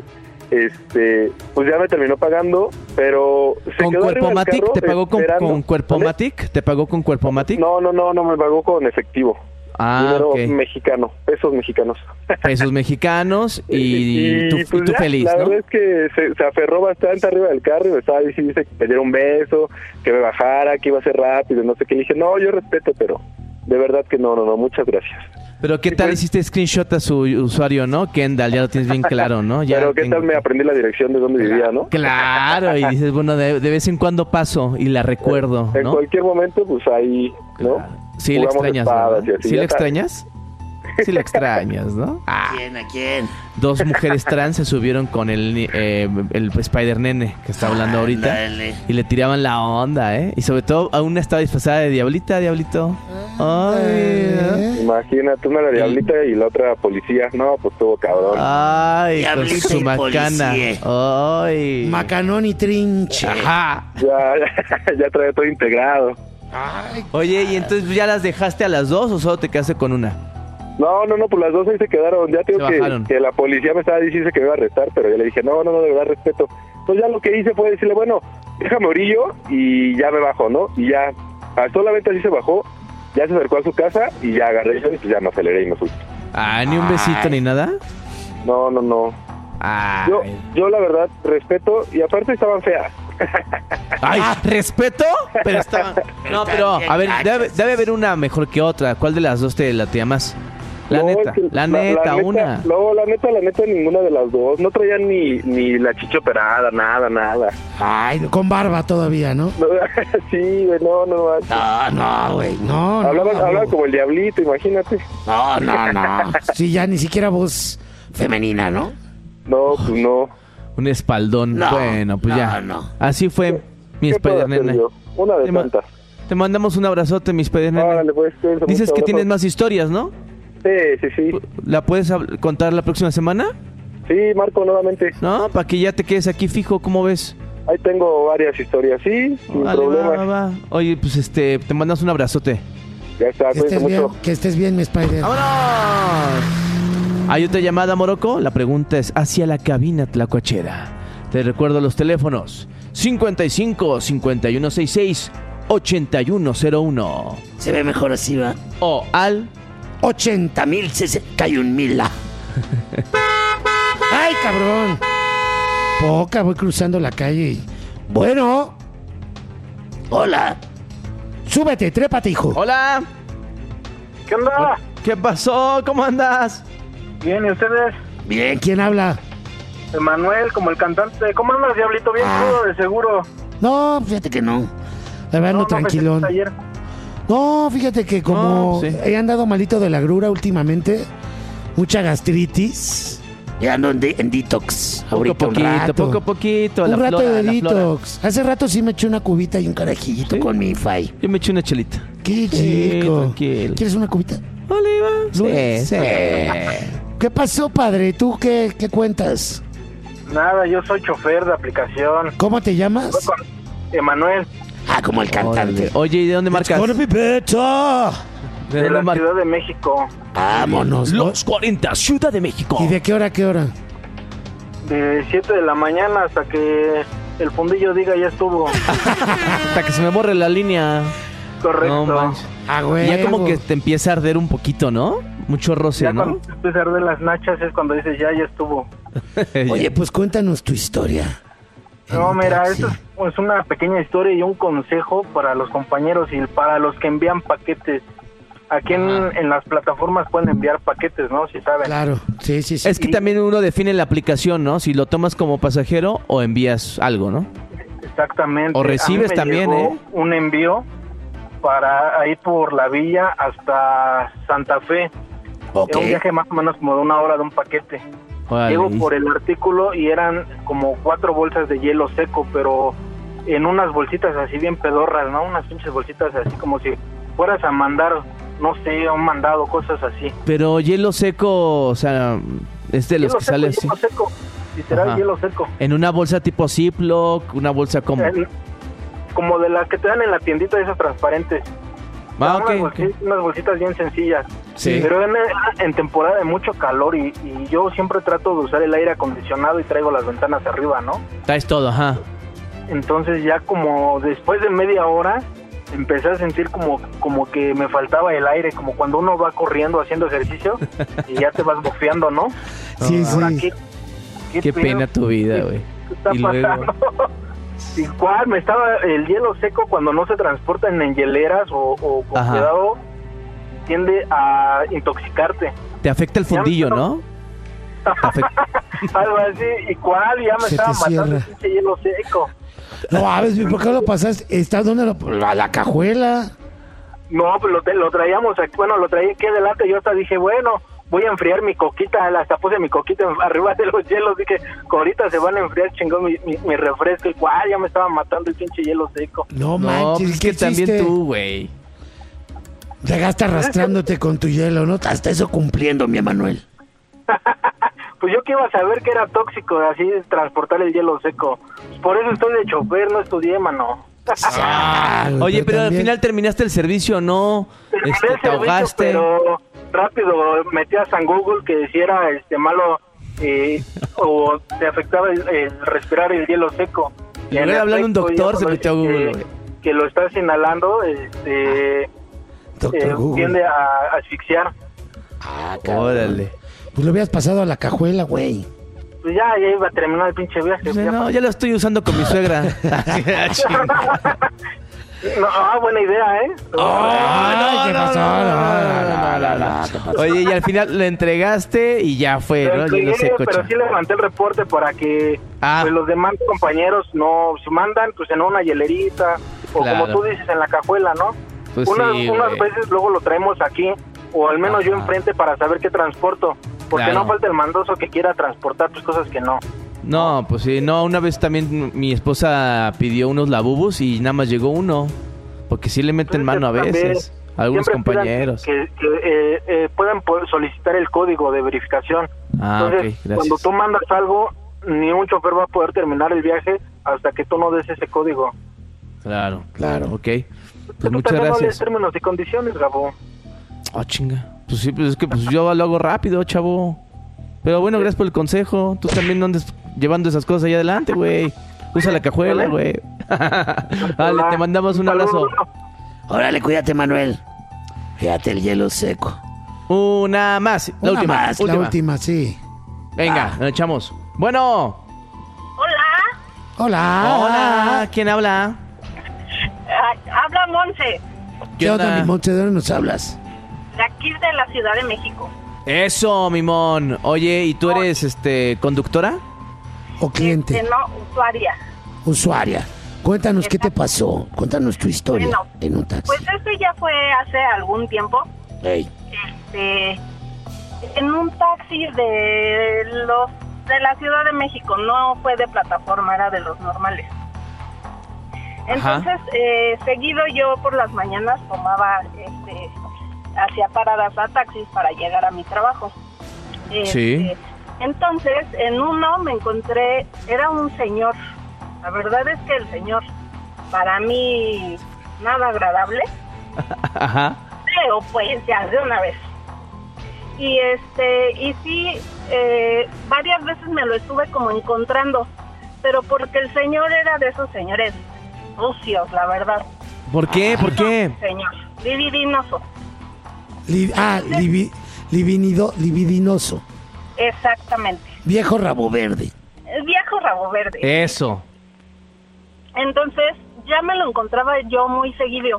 pues ya me terminó pagando, pero se ¿Con quedó arriba del Cuerpomatic? carro ¿Te pagó esperando. con Cuerpomatic? ¿Te pagó con Cuerpomatic? No, me pagó con efectivo. Dinero ok. mexicano, pesos mexicanos. Pesos mexicanos y tú pues ya, feliz, la ¿no? verdad es que se aferró bastante arriba del carro y me estaba diciendo que me diera un beso, que me bajara, que iba a ser rápido, no sé qué. Le dije, no, yo respeto, pero de verdad que no, muchas gracias. Pero ¿qué tal hiciste screenshot a su usuario, no? Kendall, ya lo tienes bien claro, ¿no? Ya Pero ¿qué tal me aprendí la dirección de donde vivía, no? Claro, y dices, bueno, de vez en cuando paso y la recuerdo, En ¿no? cualquier momento, pues ahí, ¿no? Sí, le Jugamos extrañas, espadas ¿verdad? y así, ¿Sí ya le sabes. extrañas? Sí le extrañas, ¿no? ¿Quién? ¿A quién? Dos mujeres trans se subieron con el Spider Nene que está hablando ahorita Dale. y le tiraban la onda, ¿eh? Y sobre todo a una estaba disfrazada de diablito. Ay, Imagínate, una era diablita y la otra policía. No, pues estuvo cabrón. ay, con Diablito su y macana. policía. Ay. Macanón y trinche. Ajá. Ya trae todo integrado. Ay, Oye, ¿y entonces ya las dejaste a las dos o solo te quedaste con una? No, pues las dos ahí se quedaron. Ya tengo Se bajaron. que la policía me estaba diciendo que me iba a arrestar, pero yo le dije, no, de verdad respeto. Entonces ya lo que hice fue decirle, bueno, déjame orillo y ya me bajo, ¿no? Y ya, solamente así se bajó, ya se acercó a su casa y ya agarré yo y pues ya me aceleré y me fui. Ah, ni un besito ni nada. No. Ay. Yo la verdad respeto y aparte estaban feas. Ay, respeto, pero estaba. No, pero a ver, debe haber una mejor que otra. ¿Cuál de las dos te latía más? La No, neta, es que la neta, una. No, la neta, ninguna de las dos. No traían ni la chicha operada, nada. ay, con barba todavía, ¿no? No, sí, güey, no. No, güey, no. Hablaba como el diablito, imagínate. No. Sí, ya ni siquiera voz femenina, ¿no? No, pues no. Un espaldón. No, Bueno, pues no, ya. no. Así fue mi ¿Qué puedo Spider hacer Nene. yo? Una de Te ma- tantas. Te mandamos un abrazote, mi Spider Nene. Órale, pues, cuídense Dices mucho, que abrazo. tienes más historias, ¿no? Sí. ¿La puedes contar la próxima semana? Sí, Marco, nuevamente. ¿No? Para que ya te quedes aquí fijo, ¿cómo ves? Ahí tengo varias historias, sí, sin Vale, problema. va. Oye, pues te mandamos un abrazote. Ya está, Que cuídense estés bien, mucho. que estés bien, mi Spider. ¡Vámonos! ¿Hay otra llamada, Morocco? La pregunta es hacia la cabina tlacuachera. Te recuerdo los teléfonos 55 5166 8101 Se ve mejor así, va. o al 80. 1061,000. ¡Ay, cabrón! Poca, voy cruzando la calle y... Bueno, Hola. súbete, trépate, hijo. Hola. ¿Qué onda? ¿Qué pasó? ¿Cómo andas? Bien, ¿y ustedes? Bien. ¿Quién habla? Emanuel, como el cantante. ¿Cómo andas, diablito? Bien crudo, de seguro. No, Fíjate que no. la verdad, no, tranquilón. Ayer. No, fíjate que como No, sí. he andado malito de la grura últimamente, mucha gastritis, Ya ando en detox. Poco a Ahorita un poquito, rato. poco a poquito. un la rato flora, de la flora. detox. Hace rato sí me eché una cubita y un carajillito ¿Sí? Con mi fai. Yo me eché una chelita. Qué Sí, chico. tranquilo. ¿Quieres una cubita? Oliva. Luis. Sí. ¿Qué pasó, padre? ¿Tú qué cuentas? Nada, yo soy chofer de aplicación. ¿Cómo te llamas? Emanuel, Ah, como el cantante. Órale. Oye, ¿y de dónde marcas? Gonna be better. ¿De de dónde la marcas? Ciudad de México. Vámonos. Los 40, Ciudad de México. ¿Y de qué hora a qué hora? De 7 de la mañana hasta que el fundillo diga ya estuvo. Hasta que se me borre la línea. Correcto. No manches. Ah, güey. Ya como que te empieza a arder un poquito, ¿no? Mucho roce, Ya ¿no? cuando empieza a arder las nachas es cuando dices ya estuvo. Oye, pues cuéntanos tu historia. No, En mira, taxi. esto es una pequeña historia y un consejo para los compañeros y para los que envían paquetes. Aquí en las plataformas pueden enviar paquetes, ¿no? Si saben. Claro, sí. Es que también uno define la aplicación, ¿no? Si lo tomas como pasajero o envías algo, ¿no? Exactamente. O recibes A mí me también, llegó ¿eh? un envío para ahí por la villa hasta Santa Fe. Ok. Era un viaje más o menos como de 1 hora de un paquete. Órale. Llego por el artículo y eran como 4 bolsas de hielo seco, pero en unas bolsitas así bien pedorras, ¿no? Unas pinches bolsitas así como si fueras a mandar, no sé, un mandado, cosas así. Pero hielo seco, o sea, es de los Hielo que sale así. Hielo seco, literal Ajá. hielo seco. En una bolsa tipo Ziploc, una bolsa como... Como de las que te dan en la tiendita, esas transparentes. Ah, Unas ok. unas bolsitas bien sencillas. Sí. Pero en temporada de mucho calor y yo siempre trato de usar el aire acondicionado y traigo las ventanas arriba, ¿no? Traes todo, ajá. Entonces ya como después de media hora empecé a sentir como que me faltaba el aire, como cuando uno va corriendo haciendo ejercicio y ya te vas bofeando, ¿no? Sí, Ahora, sí. Qué pedo? pena tu vida, güey. ¿Qué está Y luego... pasando? Igual me estaba el hielo seco cuando no se transporta en hieleras o con Ajá. cuidado tiende a intoxicarte. Te afecta el fundillo, ¿no? Te afecta... Algo así, igual ya me Se estaba te matando cierra. el pinche hielo seco. No, a ver, ¿por qué lo pasaste? ¿Estás donde la cajuela? No, pues lo traíamos aquí, bueno, lo traía aquí adelante, yo hasta dije, bueno, voy a enfriar mi coquita, hasta puse mi coquita arriba de los hielos, dije, ahorita se van a enfriar, chingón, mi refresco, igual ya me estaba matando el pinche hielo seco. No No, manches, pues es ¿qué que también hiciste? tú, güey. Llegaste arrastrándote con tu hielo, ¿no? Hasta eso cumpliendo, mi Emanuel. Pues yo que iba a saber que era tóxico, así transportar el hielo seco. Por eso estoy de chofer, no estudié, mano. Ah, güey, Oye, pero al también- final terminaste el servicio, ¿no? Terminé el Te servicio, ahogaste. Pero rápido metías en Google que si era malo o te afectaba el respirar el hielo seco. En lugar de hablar a un efecto, doctor, ya se cuando metió a Google, dices güey. que lo estás inhalando, Doctor Google. tiende a asfixiar. Ah, Órale. Pues lo habías pasado a la cajuela, güey. Pues ya iba a terminar el pinche viaje. Dice, no, ya lo estoy usando con mi suegra. No, buena idea, ¿eh? Ay, ¿qué pasó? No. Oye, y al final le entregaste y ya fue, Lo ¿no? entregué, Hielo seco, pero chavo. sí levanté el reporte para que pues, los demás compañeros no se mandan pues en una hielerita o Claro. como tú dices en la cajuela, ¿no? Pues unas sí, unas güey. veces luego lo traemos aquí o al menos yo Ajá. enfrente para saber qué transporto, porque Claro. no falta el mandoso que quiera transportar pues cosas que no. No, pues sí, no, una vez también mi esposa pidió unos labubus y nada más llegó uno. Porque sí le meten Entonces, mano a también, veces. A algunos siempre pidan compañeros. que puedan solicitar el código de verificación. Ah, Entonces, ok, gracias. cuando tú mandas algo, ni un chofer va a poder terminar el viaje hasta que tú no des ese código. Claro, Claro. ok. Pues Tú muchas también no lees gracias. términos y condiciones, Gabo. Oh, chinga. Pues sí, pues es que pues yo lo hago rápido, chavo. Pero bueno, gracias por el consejo. Tú también no andes llevando esas cosas ahí adelante, güey. Usa la cajuela, güey. Vale, te mandamos un abrazo. Órale, cuídate, Manuel. Fíjate el hielo seco. Una más. La Una última. más, La última, sí. Venga, nos echamos. Bueno. Hola, Hola. Hola. ¿Quién habla? habla Monse, ¿Qué onda, mi Monte? ¿De dónde nos hablas? de aquí de la Ciudad de México. Eso, Mimón. Oye, ¿y tú eres conductora? ¿O cliente? No, usuaria. Usuaria. Cuéntanos qué te pasó. Cuéntanos tu historia Bueno, en un taxi. Pues esto ya fue hace algún tiempo. Ey. En un taxi de la Ciudad de México, no fue de plataforma, era de los normales. Entonces, seguido yo por las mañanas tomaba, hacía paradas a taxis para llegar a mi trabajo. Sí. Entonces, en uno me encontré, era un señor. La verdad es que el señor, para mí, nada agradable. Ajá. Pero pues ya, de una vez. Y sí, varias veces me lo estuve como encontrando, pero porque el señor era de esos señores sucios, la verdad. ¿Por qué? ¿Por qué? Señor, libidinoso. Libidinoso. Exactamente. Viejo rabo verde. El viejo rabo verde. Eso. Entonces, ya me lo encontraba yo muy seguido.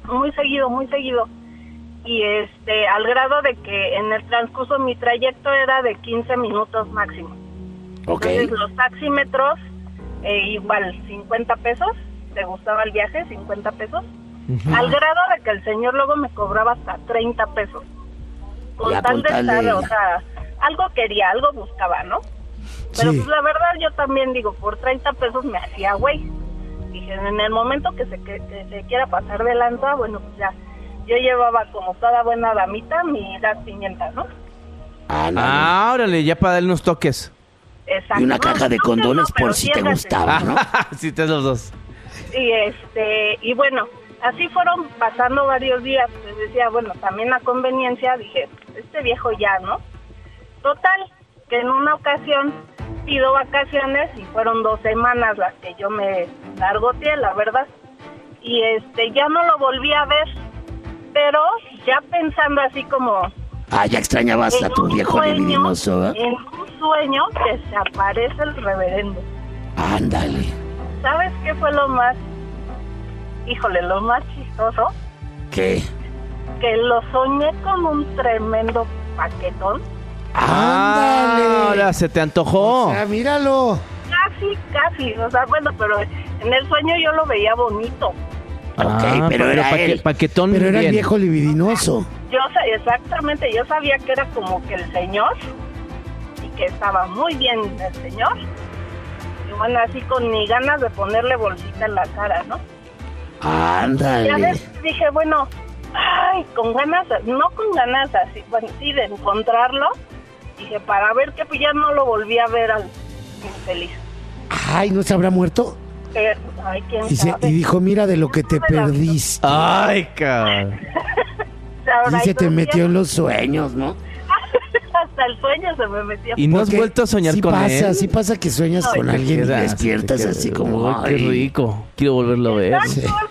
Y al grado de que en el transcurso mi trayecto era de 15 minutos máximo. Ok. Entonces, los taxímetros, igual, 50 pesos. ¿Te gustaba el viaje? 50 pesos. Al grado de que el señor luego me cobraba hasta 30 pesos. Con Ya, tal de contale. estar, o sea, algo quería, algo buscaba, ¿no? Pero Sí. pues la verdad yo también digo, por 30 pesos me hacía güey. Dije, en el momento que se quiera pasar de lanza, bueno, pues ya. Yo llevaba como toda buena damita mi gas pimienta, ¿no? Ah, órale, ya para darle unos toques. Exacto. Y una caja de No, condones pero por si te sí, gustaba, ¿no? Sí, te los dos. Y bueno, así fueron pasando varios días. Les decía, bueno, también a conveniencia, dije, este viejo ya, ¿no? Total, que en una ocasión pido vacaciones y fueron 2 semanas las que yo me largoteé, la verdad. Y ya no lo volví a ver, pero ya pensando así como... Ah, ya extrañabas a tu viejo libidinoso, ¿verdad? En un sueño que se aparece el reverendo. Ándale. ¿Sabes qué fue lo más, lo más chistoso? ¿Qué? Que lo soñé con un tremendo paquetón. Ándale. Ahora se te antojó. O sea, míralo. Casi, o sea, bueno, pero en el sueño yo lo veía bonito. Ok, pero era él. Paquetón Pero era el bien. viejo libidinoso. Exactamente, yo sabía que era como que el señor y que estaba muy bien el señor. Y bueno, así con ni ganas de ponerle bolsita en la cara, ¿no? Ya Ándale. ves, dije, bueno, ay, con ganas, no con ganas así, bueno, sí, de encontrarlo. Dije, para ver que pues ya no lo volví a ver al infeliz. Ay, ¿no se habrá muerto? Ay, quién Y sabe. dijo, mira de lo que te perdiste. Ay, cabrón. Ahora, Y se te entonces, metió en los sueños, ¿no? hasta el sueño se me metió. ¿Y no has Porque vuelto a soñar sí con pasa, él? Sí pasa que sueñas con Ay, alguien y queda, despiertas te queda. así como... Uy, qué ay. rico. Quiero volverlo a ver. Exacto,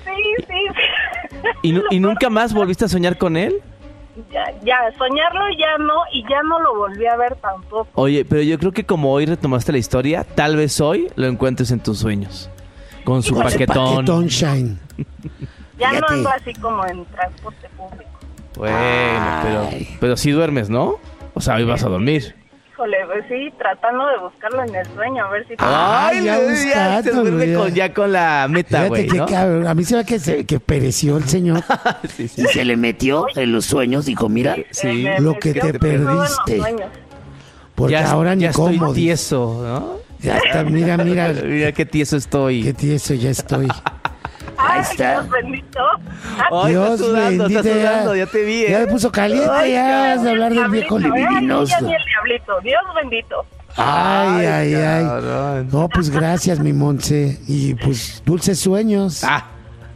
sí. ¿Y nunca más volviste a soñar con él? Ya, soñarlo ya no, y ya no lo volví a ver tampoco. Oye, pero yo creo que como hoy retomaste la historia, tal vez hoy lo encuentres en tus sueños. Con su Híjole, paquetón. Paquetón Shine. Ya no Fíjate. ando así como en transporte público. Bueno, Ay. pero sí duermes, ¿no? O sea, hoy vas a dormir. Híjole, pues sí, tratando de buscarlo en el sueño, a ver si... Ay, ya se buscándolo, duerme ya. con la meta, Fíjate güey, qué ¿no? cabrón. A mí se ve que pereció el señor. Sí, sí. Y se le metió en los sueños, dijo, mira, Sí. Lo que te metió todo en los perdiste. sueños. Porque ahora ni ya estoy cómo. tieso, ¿no? Ya está, mira. Mira qué tieso estoy. Qué tieso ya estoy. Ahí Ay, está. Dios bendito. Ay, Dios estás sudando, bendito, estás sudando, ya te vi, Ya ¿eh? me puso caliente, Ay, ya has de hablar del viejo diablito, libidinoso. ay, ni el diablito, Dios bendito. Ay. cabrón. No, pues gracias, mi Monse. Y pues dulces sueños. Ah,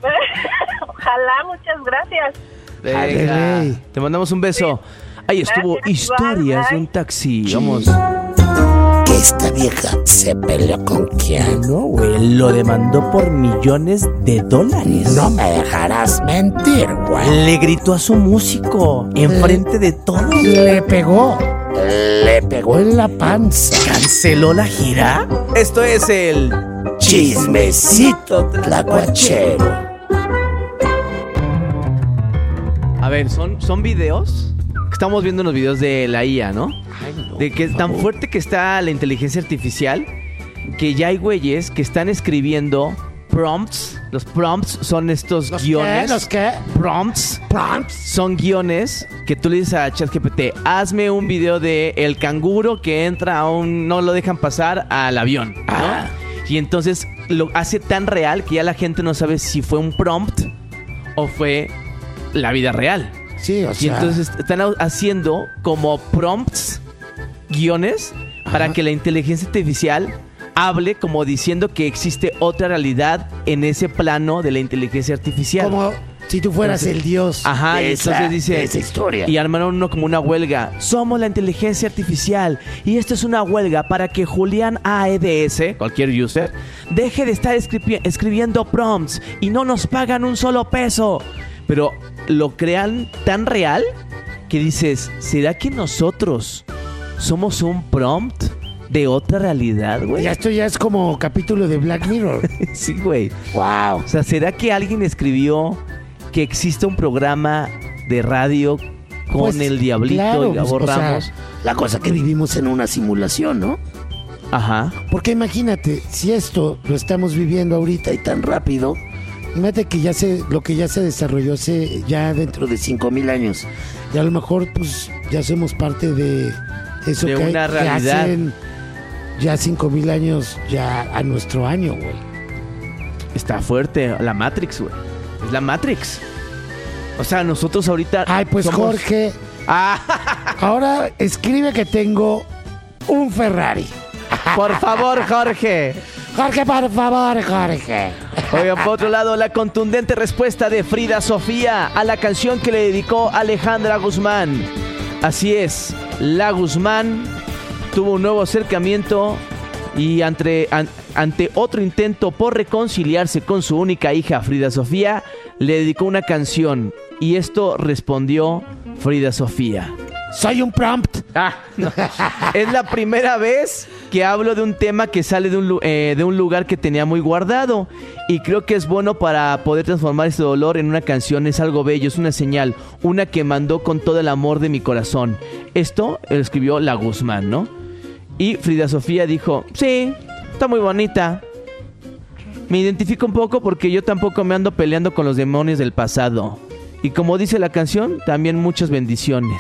Ojalá, muchas gracias. venga. Rey. Te mandamos un beso. Ahí estuvo Gracias, Historias de bye. un taxi. Vamos. que esta vieja se peleó con quién. No, güey, lo demandó por millones de dólares. No me dejarás mentir, güey. Le gritó a su músico enfrente de todos. Le pegó. Le pegó Fue en la panza. ¿Canceló la gira? Esto es el chismecito tlacuachero. A ver, son videos. Estamos viendo unos videos de la IA, ¿no? De que es tan fuerte que está la inteligencia artificial que ya hay güeyes que están escribiendo prompts. Los prompts son estos guiones. ¿Los qué? Prompts son guiones que tú le dices a ChatGPT, hazme un video de el canguro que entra a un... no lo dejan pasar al avión, ¿no? Y entonces lo hace tan real que ya la gente no sabe si fue un prompt o fue la vida real. Sí, o Y sea. entonces están haciendo como prompts, guiones, para que la inteligencia artificial hable como diciendo que existe otra realidad en ese plano de la inteligencia artificial. Como si tú fueras Entonces, el dios. Ajá, de y esa- entonces dice... de esa historia. Y armaron uno como una huelga. Somos la inteligencia artificial y esto es una huelga para que Julián AEDS, cualquier user, deje de estar escribiendo prompts y no nos pagan un solo peso. Pero lo crean tan real que dices, ¿será que nosotros somos un prompt de otra realidad, güey? Ya esto ya es como capítulo de Black Mirror. Sí, güey. Wow. O sea, ¿será que alguien escribió que existe un programa de radio con Pues, el Diablito claro, y Gabo pues, o sea, Ramos? La cosa que vivimos en una simulación, ¿no? Ajá. Porque imagínate, si esto lo estamos viviendo ahorita y tan rápido, Fíjate que lo que ya se desarrolló ya dentro de 5,000 años. Y a lo mejor, pues, ya somos parte de eso De una que realidad. hacen ya 5,000 años ya a nuestro año, güey. Está fuerte. La Matrix, güey. Es la Matrix. O sea, nosotros ahorita... Ay, pues somos- Jorge, Ah, ahora escribe que tengo un Ferrari. por favor, Jorge. Jorge, por favor, Jorge. Oigan, por otro lado, la contundente respuesta de Frida Sofía a la canción que le dedicó Alejandra Guzmán. Así es, la Guzmán tuvo un nuevo acercamiento y ante otro intento por reconciliarse con su única hija, Frida Sofía, le dedicó una canción. Y esto respondió Frida Sofía. Soy un prompt. No. Es la primera vez que hablo de un tema que sale de un lugar que tenía muy guardado. Y creo que es bueno para poder transformar este dolor en una canción. Es algo bello, es una señal. Una que mandó con todo el amor de mi corazón. Esto lo escribió la Guzmán, ¿no? Y Frida Sofía dijo, sí, está muy bonita. Me identifico un poco porque yo tampoco me ando peleando con los demonios del pasado. Y como dice la canción, también muchas bendiciones.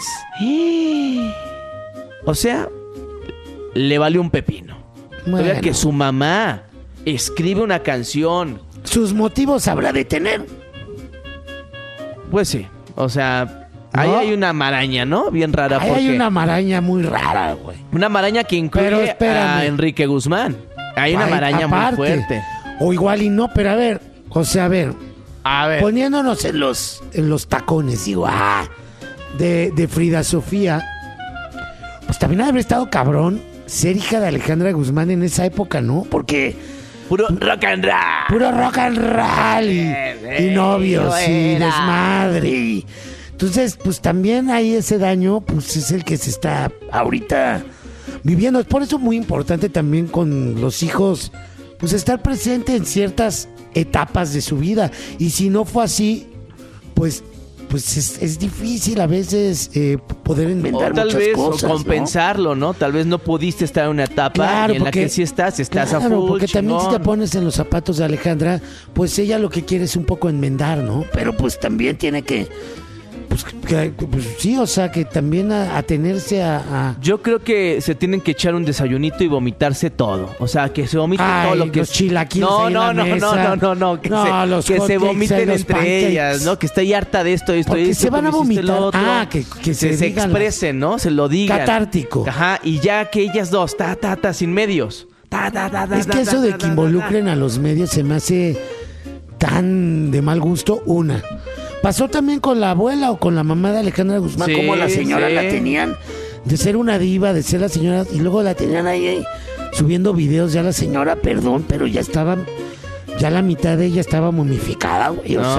O sea, le valió un pepino. Bueno. Todavía que su mamá escribe una canción. Sus motivos habrá de tener. Pues sí, o sea, ahí ¿No? hay una maraña, ¿no? Bien rara. Ahí porque hay una maraña muy rara, güey. una maraña que Pero incluye espérame. a Enrique Guzmán. Hay una Ay, maraña muy aparte. fuerte. O igual y no, pero a ver, José, a ver, A ver, poniéndonos en los tacones, digo, de Frida Sofía, pues también haber estado cabrón ser hija de Alejandra Guzmán en esa época, ¿no? Porque puro rock and roll. puro rock and roll y novios y desmadre. Entonces, pues también ahí ese daño, pues es el que se está ahorita viviendo. Es por eso muy importante también con los hijos, pues estar presente en ciertas etapas de su vida. Y si no fue así, pues es difícil a veces poder enmendar O tal muchas vez cosas, o ¿no? compensarlo, ¿no? Tal vez no pudiste estar en una etapa Claro, y en porque- la que sí estás a Claro, full, porque también si te chingón. pones en los zapatos de Alejandra, pues ella lo que quiere es un poco enmendar, ¿no? Pero pues también tiene que, pues sí, o sea, que también atenerse a... Yo creo que se tienen que echar un desayunito y vomitarse todo. O sea, que se vomiten Ay, todo lo que... los chilaquiles No, ahí en no, la no, mesa. no. Que, No, los que se hotcakes, vomiten los entre pancakes. ellas, ¿no? Que está ahí harta de esto, Porque esto, se van a tú me hiciste lo vomitar. otro. Ah, que se digan expresen, ¿no? Se lo digan. Catártico. Ajá, y ya que ellas dos, sin medios. Es que eso de que involucren a los medios se me hace tan de mal gusto, una. Pasó también con la abuela o con la mamá de Alejandra Guzmán, Sí, como la señora sí. la tenían de ser una diva, de ser la señora, y luego la tenían ahí subiendo videos, ya la señora, perdón, pero ya estaba, ya la mitad de ella estaba momificada, güey, No.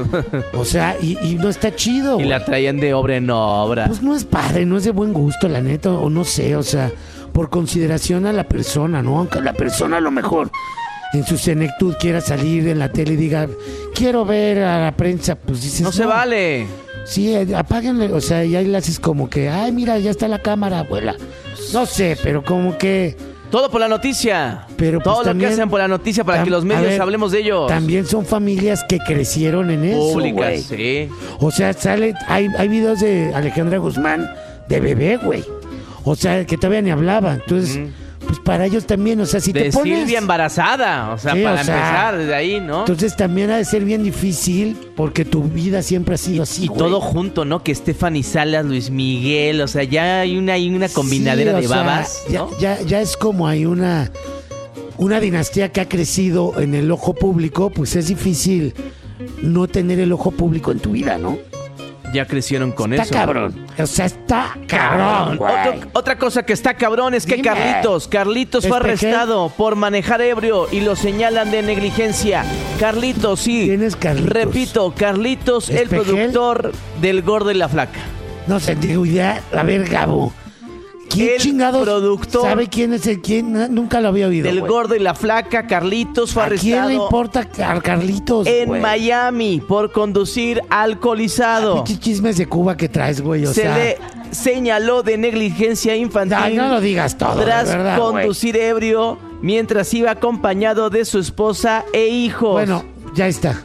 o sea, y no está chido, Y güey. la traían de obra en obra. Pues no es padre, no es de buen gusto, la neta, o no sé, o sea, por consideración a la persona, ¿no? Aunque la persona a lo mejor en su senectud quiera salir en la tele y diga, quiero ver a la prensa, pues dices, no se vale. Sí, apáguenle, o sea, y ahí le haces como que, ay, mira, ya está la cámara, abuela. No sé, pero como que... Todo por la noticia. Pero, pues, todo lo también- que hacen por la noticia para que los a medios ver, hablemos de ellos. También son familias que crecieron en eso, Públicas, güey. sí. O sea, hay videos de Alejandra Guzmán de bebé, güey. O sea, que todavía ni hablaba. Entonces, pues para ellos también, o sea, si De te pones... Silvia embarazada. O sea, Sí, para o sea, empezar desde ahí, ¿no? Entonces también ha de ser bien difícil porque tu vida siempre ha sido así, Y güey. todo junto, ¿no? Que Stephanie Salas, Luis Miguel, o sea, ya hay una combinadera Sí, o de sea, babas, ¿no? ya es como hay una dinastía que ha crecido en el ojo público, pues es difícil no tener el ojo público en tu vida, ¿no? Ya crecieron con Está eso. cabrón. O sea, está cabrón, güey. Otra cosa que está cabrón es que Dime. Carlitos fue ¿Este qué? arrestado por manejar ebrio y lo señalan de negligencia. Carlitos, sí. ¿Quién es Carlitos? Repito, Carlitos, el ¿Espejel? productor del Gordo y la Flaca. No sé, digo, ya, a ver, Gabo. ¿Quién El chingados productor sabe quién es el quién? Nunca lo había oído, Del güey. Gordo y la Flaca, Carlitos fue ¿A quién arrestado le importa a Carlitos, en güey? Miami por conducir alcoholizado. Pinches chismes de Cuba que traes, güey, o Se sea... le señaló de negligencia infantil Ay, no lo digas todo, de tras verdad, güey. conducir ebrio mientras iba acompañado de su esposa e hijos. Bueno, ya está.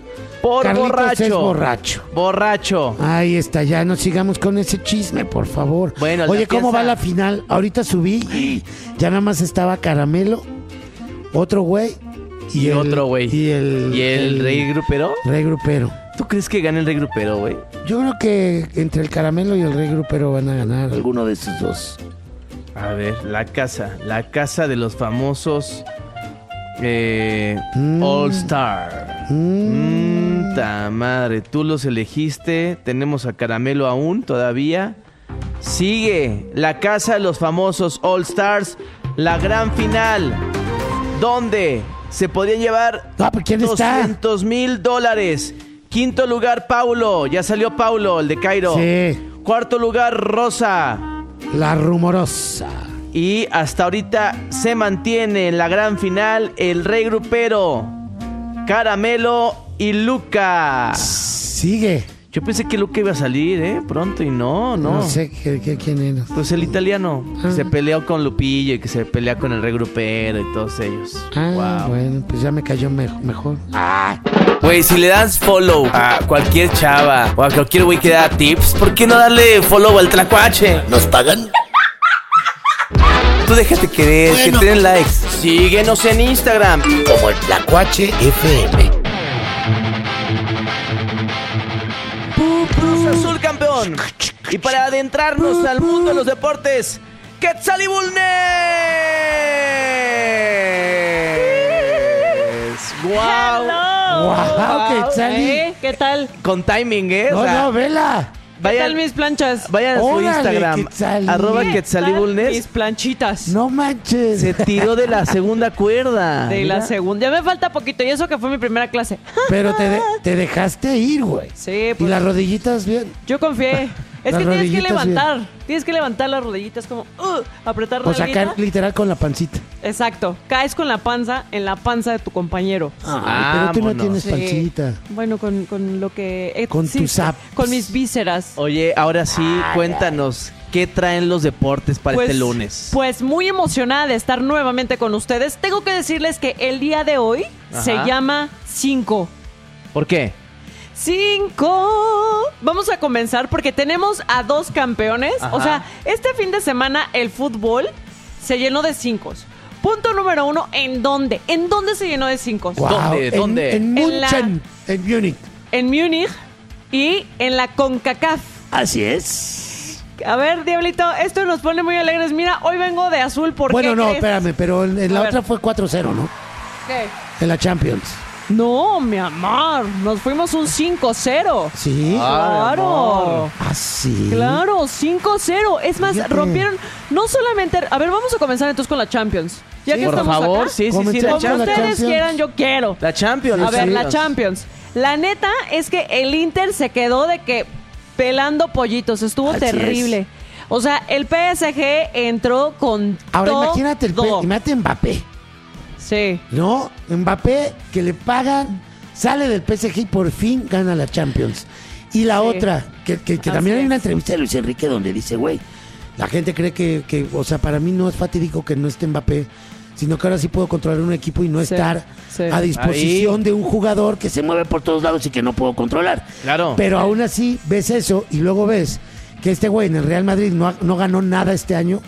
Por Carlitos borracho. es borracho. Borracho. Ahí está, ya no sigamos con ese chisme, por favor. Bueno, la oye, ¿cómo fiesta- va la final? Ahorita subí, ya nada más estaba Caramelo, otro güey Y otro güey. Y el rey grupero. Rey Grupero. ¿Tú crees que gane el rey grupero, güey? Yo creo que entre el Caramelo y el Rey Grupero van a ganar alguno de esos dos. A ver, la casa de los famosos All Star. Ta madre, tú los elegiste. Tenemos a Caramelo aún todavía. Sigue la casa de los famosos All Stars, la gran final, donde se podían llevar No, pero ¿quién está? $200,000. Quinto lugar, Paulo. Ya salió Paulo, el de Cairo. Sí. Cuarto lugar, Rosa. La rumorosa. Y hasta ahorita se mantiene en la gran final el rey grupero, Caramelo y Luca. Sigue. Yo pensé que Luca iba a salir, pronto, y no. No sé quién era. Pues el italiano, que se peleó con Lupillo y que se pelea con el rey grupero y todos ellos. Wow. Bueno, pues ya me cayó mejor. Güey, si le das follow a cualquier chava o a cualquier güey que da tips, ¿por qué no darle follow al Tlacuache? ¿Nos pagan? Tú déjate querer, que te den likes. Síguenos en Instagram. Como el Tlacuache FM. Cruz Azul campeón. Y para adentrarnos al mundo de los deportes, Quetzalí Bulnes. ¡Guau! ¡Guau, Quetzalí! ¿Qué tal? Con timing, No, no, vela. ¿Qué tal mis planchas? Vayan a su Órale, Instagram, Quetzalí. arroba ¿Qué Quetzalí tal Bulnes. mis planchitas? No manches. Se tiró de la segunda cuerda. De la Mira. segunda. Ya me falta poquito. Y eso que fue mi primera clase. Pero te dejaste ir, güey. Sí, Y pues las rodillitas bien. yo confié. Es Las que tienes que rodillitas levantar. Tienes que levantar las rodillitas como apretar O sacar nalguita. literal con la pancita. Exacto. Caes con la panza en la panza de tu compañero. Ay, pero tú no Vámonos. tienes Sí. pancita. Bueno, con lo que... Con tus apps. Con mis vísceras. Oye, ahora sí, cuéntanos, ¿qué traen los deportes para este lunes? Pues muy emocionada de estar nuevamente con ustedes. Tengo que decirles que el día de hoy se Ajá. llama 5. ¿Por qué? 5. Vamos a comenzar porque tenemos a 2 campeones. Ajá. O sea, este fin de semana el fútbol se llenó de 5. Punto número 1, ¿en dónde? ¿En dónde se llenó de 5? Guau, ¿Dónde? En En la- München, en Múnich. En Múnich y en la CONCACAF. Así es. A ver, Diablito, esto nos pone muy alegres. Mira, hoy vengo de azul porque... Bueno, no, espérame, pero en la A ver. otra fue 4-0, ¿no? ¿Qué? En la Champions. No, mi amor, nos fuimos un 5-0. ¿Sí? Claro. Ah, sí. Claro, 5-0. Es más, Fíjate. rompieron no solamente... A ver, vamos a comenzar entonces con la Champions. Ya Sí, que Por estamos favor, acá. sí, Comencemos la Como con la ustedes Champions. quieran, yo quiero. La Champions. A ver, sí. la Champions. La neta es que el Inter se quedó de que pelando pollitos. Estuvo Así terrible. O sea, el PSG entró con Ahora todo. imagínate Mbappé, Sí. ¿no? Mbappé que le pagan, sale del PSG y por fin gana la Champions. Y la Sí. otra, que Así también hay una es. entrevista de Luis Enrique donde dice, güey, la gente cree que, o sea, para mí no es fatídico que no esté Mbappé, sino que ahora sí puedo controlar un equipo y no Sí, estar sí. a disposición de un jugador que se mueve por todos lados y que no puedo controlar. Claro. Pero aún así ves eso y luego ves que este güey en el Real Madrid no ganó nada este año.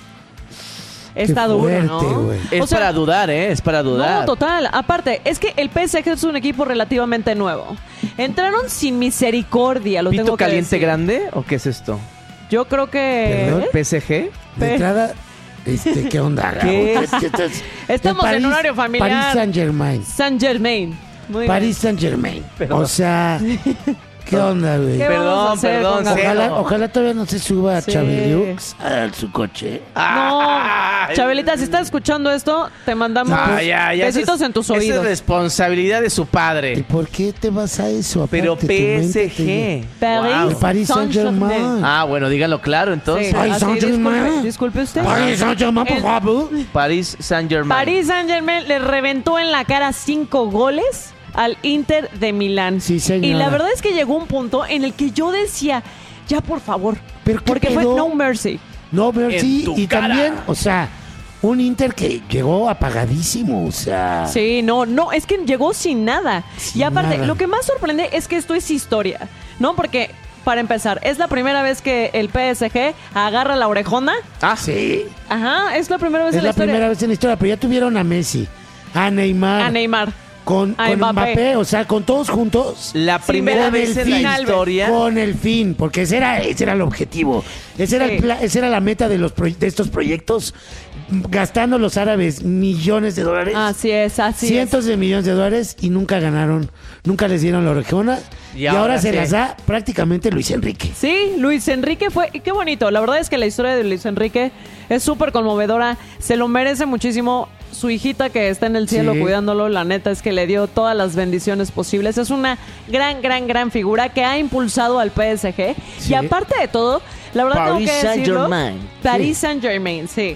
Está Qué duro, fuerte, ¿no? güey. Es O sea, para dudar, es para dudar. No, total. Aparte, es que el PSG es un equipo relativamente nuevo. Entraron sin misericordia, lo ¿Pito tengo que caliente decir. grande o qué es esto? Yo creo que... ¿Perdón? ¿PSG? De entrada, ¿qué onda? ¿Qué? Gabo? Estamos en horario familiar. Paris Saint-Germain. Saint-Germain. Muy Paris Saint-Germain. O sea, ¿qué onda, güey? ¿Qué vamos a hacer Perdón, con Gabriel? Ojalá todavía no se suba a Sí. Chabeliux a su coche. No, Chabelita, si estás escuchando esto, te mandamos besitos esa es- en tus Esa oídos. es responsabilidad de su ¿Y padre. por qué te vas a eso? Pero Aparte, tu mente te- PSG. París, El Paris Saint-Germain. Ah, bueno, díganlo claro Sí, entonces. Paris así, Saint-Germain. disculpe usted. Paris Saint-Germain, por El- favor. París Saint-Germain. Paris Saint-Germain le reventó en la cara 5 goles al Inter de Milán. Sí, señora. Y la verdad es que llegó un punto en el que yo decía, ya por favor, ¿Pero qué porque fue pedo? no mercy. No, pero En sí, tu y cara. también, o sea, un Inter que llegó apagadísimo, o sea... Sí, no, es que llegó sin nada. Sin y aparte, nada. lo que más sorprende es que esto es historia, ¿no? Porque, para empezar, es la primera vez que el PSG agarra la orejona. Sí. Ajá, es la primera vez Es en la la historia. primera vez en la historia, pero ya tuvieron a Messi, a Neymar, A Neymar. con a Mbappé, o sea, con todos juntos. La primera Con vez el en la fin, historia. Con el fin, porque ese era el objetivo. Esa era la meta de estos proyectos, gastando los árabes millones de dólares. Así es. Cientos de millones de dólares y nunca ganaron, nunca les dieron la orejona. Y ahora se las da prácticamente Luis Enrique. Sí, Luis Enrique fue... y qué bonito. La verdad es que la historia de Luis Enrique es súper conmovedora. Se lo merece muchísimo. Su hijita que está en el cielo Sí. cuidándolo, la neta es que le dio todas las bendiciones posibles. Es una gran figura que ha impulsado al PSG. Sí. Y aparte de todo, la verdad tengo Paris que decirlo... Saint-Germain. Paris Saint-Germain, sí.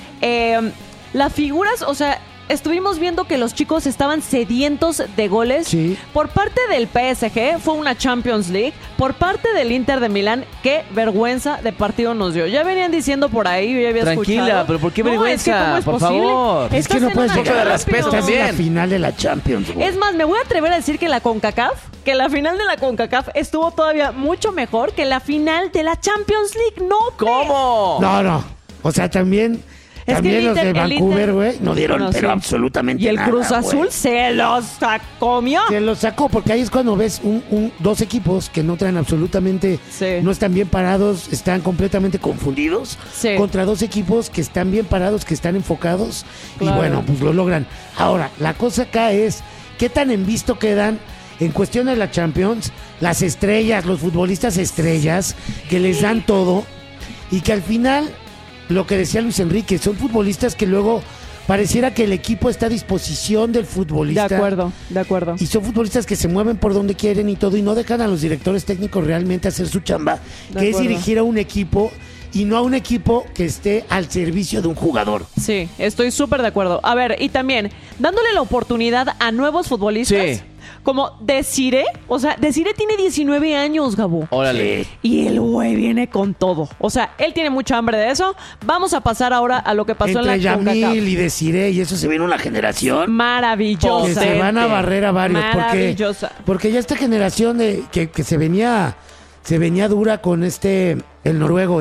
Las figuras, o sea... Estuvimos viendo que los chicos estaban sedientos de goles. Sí. Por parte del PSG fue una Champions League. Por parte del Inter de Milán, qué vergüenza de partido nos dio. Ya venían diciendo por ahí, yo ya había Tranquila, escuchado. pero ¿por qué No, vergüenza? es que ¿cómo es Por posible? favor. Es que no puedes en una llegar de respeto Champions. Estás en la también. final de la Champions, güey. Es más, me voy a atrever a decir que la final de la CONCACAF estuvo todavía mucho mejor que la final de la Champions League. No, ¿Cómo? No. O sea, también Es que también el los de Inter- el Vancouver, Inter- güey, no dieron No, pero sí. absolutamente Y el nada, Cruz Azul güey. se los comió. Se los sacó, porque ahí es cuando ves dos equipos que no traen absolutamente, Sí. no están bien parados, están completamente confundidos, Sí. contra dos equipos que están bien parados, que están enfocados, Claro. y bueno, pues lo logran. Ahora, la cosa acá es, ¿qué tan en visto quedan en cuestión de la Champions las estrellas, los futbolistas estrellas, que les dan todo, y que al final, lo que decía Luis Enrique, son futbolistas que luego pareciera que el equipo está a disposición del De futbolista. acuerdo. Y son futbolistas que se mueven por donde quieren y todo, y no dejan a los directores técnicos realmente hacer su chamba, De que es acuerdo. dirigir a un equipo y no a un equipo que esté al servicio de un jugador. Sí, estoy súper de acuerdo. A ver, y también, dándole la oportunidad a nuevos futbolistas, Sí. como Desiré. O sea, Desiré tiene 19 años, Gabo. Órale. Y el güey viene con todo. O sea, él tiene mucha hambre de eso. Vamos a pasar ahora a lo que pasó Entre en la CONCACAF. Yamil y Desiré, y eso se viene una generación Maravillosa. que se van a barrer a varios. Maravillosa. Porque ya esta generación que se venía dura con el noruego,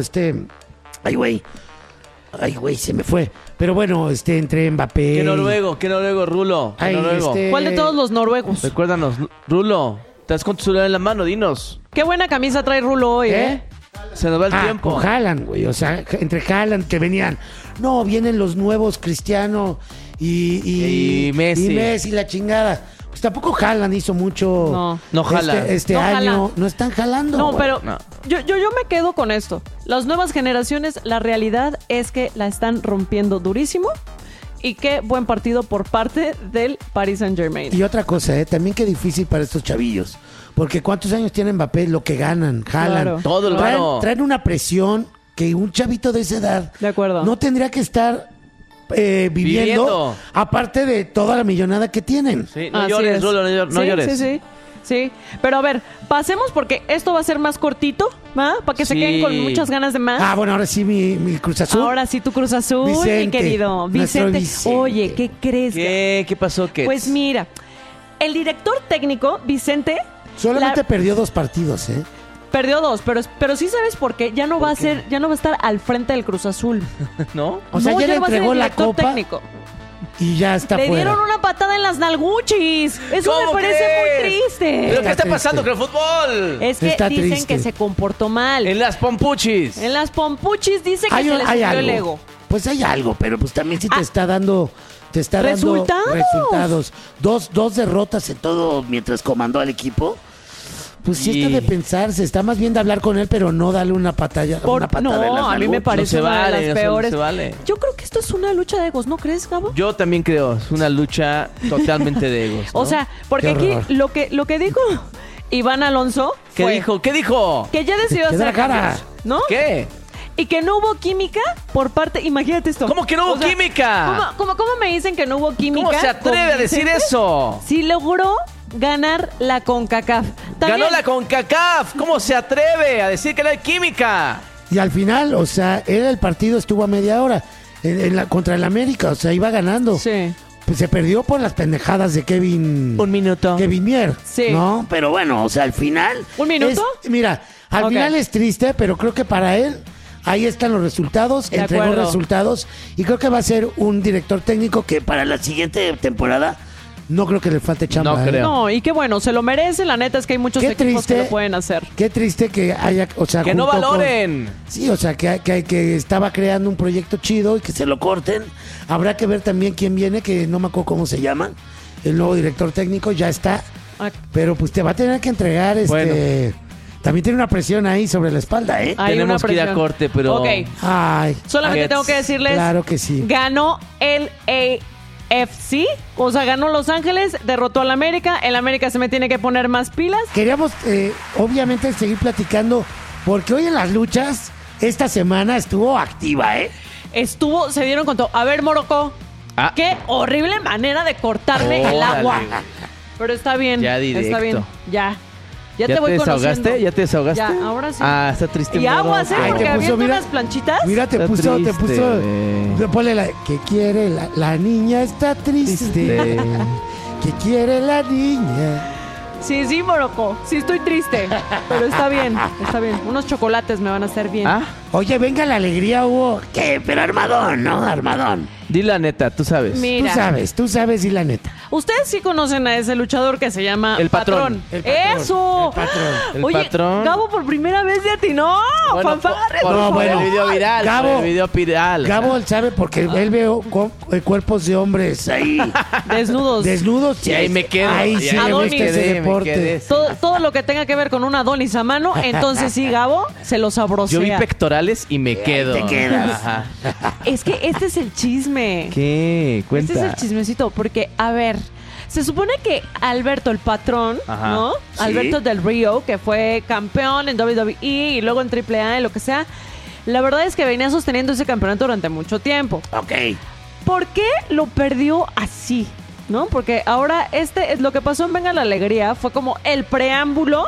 ay güey, se me fue. Pero bueno, entre Mbappé. ¿Qué noruego, Rulo? ¿Qué Ay, noruego? ¿Cuál de todos los noruegos? Recuérdanos, Rulo, estás con tu celular en la mano, dinos. Qué buena camisa trae Rulo hoy, ¿eh? Se nos va el tiempo. Con Haaland, güey. O sea, entre Haaland que venían. No, vienen los nuevos Cristiano y Messi. La chingada. Pues tampoco Haaland hizo mucho. No jala. Este No año. jala. No están jalando. No, güey. pero No. yo me quedo con esto. Las nuevas generaciones, la realidad es que la están rompiendo durísimo. Y qué buen partido por parte del Paris Saint-Germain. Y otra cosa, también qué difícil para estos chavillos. Porque ¿cuántos años tiene Mbappé? Lo que ganan, jalan. Claro. Todo el varo. Traen una presión que un chavito de esa edad De acuerdo. no tendría que estar viviendo, aparte de toda la millonada que tienen. Sí, no Así llores, es. Rulo, no Sí, llores. Sí. Pero a ver, pasemos porque esto va a ser más cortito, ¿va? Para que se Sí. queden con muchas ganas de más. Ah, bueno, ahora sí mi Cruz Azul. Ahora sí, tu Cruz Azul, mi Vicente, querido. nuestro Vicente. Vicente. Oye, ¿qué crees? ¿Qué pasó, qué? Pues mira, el director técnico, Vicente, Solamente perdió 2 partidos, ¿eh? perdió 2, pero sí sabes por qué. Ya no va a ser, ya no va a estar al frente del Cruz Azul. ¿No? O sea, No, ya le no va a ser entregó el la director copa técnico. y ya está Le fuera. dieron una patada en las nalguchis. Eso me ¿Cómo parece crees? muy triste. ¿Pero qué está triste. pasando con el fútbol? Es que Está dicen triste. que se comportó mal. En las pompuchis. En las pompuchis dice que se le subió el ego. Pues hay algo, pero pues también sí te está dando... Te está Resultados. dando resultados. Dos derrotas en todo mientras comandó al equipo. Pues sí Y- está de pensarse. Está más bien de hablar con él, pero no darle una patada en las No, nalguchas. a mí me parece se una vale, de las no peores. se vale. Yo creo que esto es una lucha de egos, ¿no crees, Gabo? Yo también creo, es una lucha totalmente de egos, ¿no? O sea, porque Qué aquí horror. lo que dijo Iván Alonso ¿Qué fue dijo? ¿Qué dijo? que ya decidió Que da hacer cara. cambios, ¿no? ¿Qué? Y que no hubo química por parte... Imagínate esto. ¿Cómo que no hubo O sea, química? ¿Cómo me dicen que no hubo química? ¿Cómo se atreve con a decir Vicente? eso? Sí logró ganar la CONCACAF. También- Ganó la CONCACAF. ¿Cómo se atreve a decir que no hay química? Y al final, o sea, el partido estuvo a media hora. contra el América, o sea, iba ganando. Sí. Pues se perdió por las pendejadas de Kevin Mier. Sí. ¿No? Pero bueno, o sea, al final... ¿Un minuto? Mira, al final es triste, pero creo que para él ahí están los resultados, De entregó acuerdo. resultados y creo que va a ser un director técnico que Para la siguiente temporada... no creo que le falte chamba. No creo. No, y qué bueno, se lo merece. La neta es que hay muchos Qué equipos que triste. lo pueden hacer. Qué triste que haya, o sea, ¡Que no junto con- valoren! Sí, o sea, que estaba creando un proyecto chido y que se lo corten. Habrá que ver también quién viene, que no me acuerdo cómo se llama. El nuevo director técnico ya está. Ah, Pero pues te va a tener que entregar Bueno. También tiene una presión ahí sobre la espalda, ¿eh? hay una Tenemos que ir a presión. corte, pero... Ok, Ay. solamente Ay, tengo que decirles... Claro que sí. Ganó el AFC, o sea, ganó Los Ángeles, derrotó al América. El América se me tiene que poner más pilas. Queríamos, obviamente, seguir platicando, porque hoy en las luchas, esta semana estuvo activa, ¿eh? Se dieron con todo. A ver, Morocco, Ah. qué horrible manera de cortarme el Órale. agua. Pero está bien, Ya está directo. bien, ya. Ya ¿Ya te voy te conociendo. desahogaste? ¿Ya te desahogaste? Ya, ahora sí. Ah, está triste. Y aguas, ¿eh? Morocco. Ay, Porque te puso, habiendo mira. unas planchitas. Mira, te Está puso, triste. ponle la que quiere la niña está triste. Triste. Que quiere la niña. Sí, Morocco. Sí, estoy triste. Pero está bien, está bien. Unos chocolates me van a hacer bien. Ah, Oye, venga la alegría, Hugo. ¿Qué? Pero armadón, ¿no? Armadón. di la neta, tú sabes. Mira, Tú sabes y la neta. ustedes sí conocen a ese luchador que se llama El Patrón. El Patrón. ¡Eso! El Patrón. El Oye, Patrón. Gabo por primera vez de atinó. Bueno, ¡Fanfarres, por por No, favor! bueno. el video viral. Gabo. por el video viral. Gabo él sabe porque él veo cuerpos de hombres ahí Desnudos. desnudos. Y ahí me quedo. Ahí Y sí ahí le Adonis. gusta ese me deporte. quedé. Todo lo que tenga que ver con un Adonis a mano, entonces sí, Gabo, se lo sabrosea. Yo vi pectorales y me quedo. te quedas. Ajá. Es que este es el chisme. ¿Qué? Cuenta. Este es el chismecito, porque, a ver, se supone que Alberto, el patrón, Ajá. ¿no? Sí. Alberto del Río, que fue campeón en WWE y luego en AAA y lo que sea, la verdad es que venía sosteniendo ese campeonato durante mucho tiempo. Ok. ¿Por qué lo perdió así? ¿No? Porque ahora es lo que pasó en Venga la Alegría fue como el preámbulo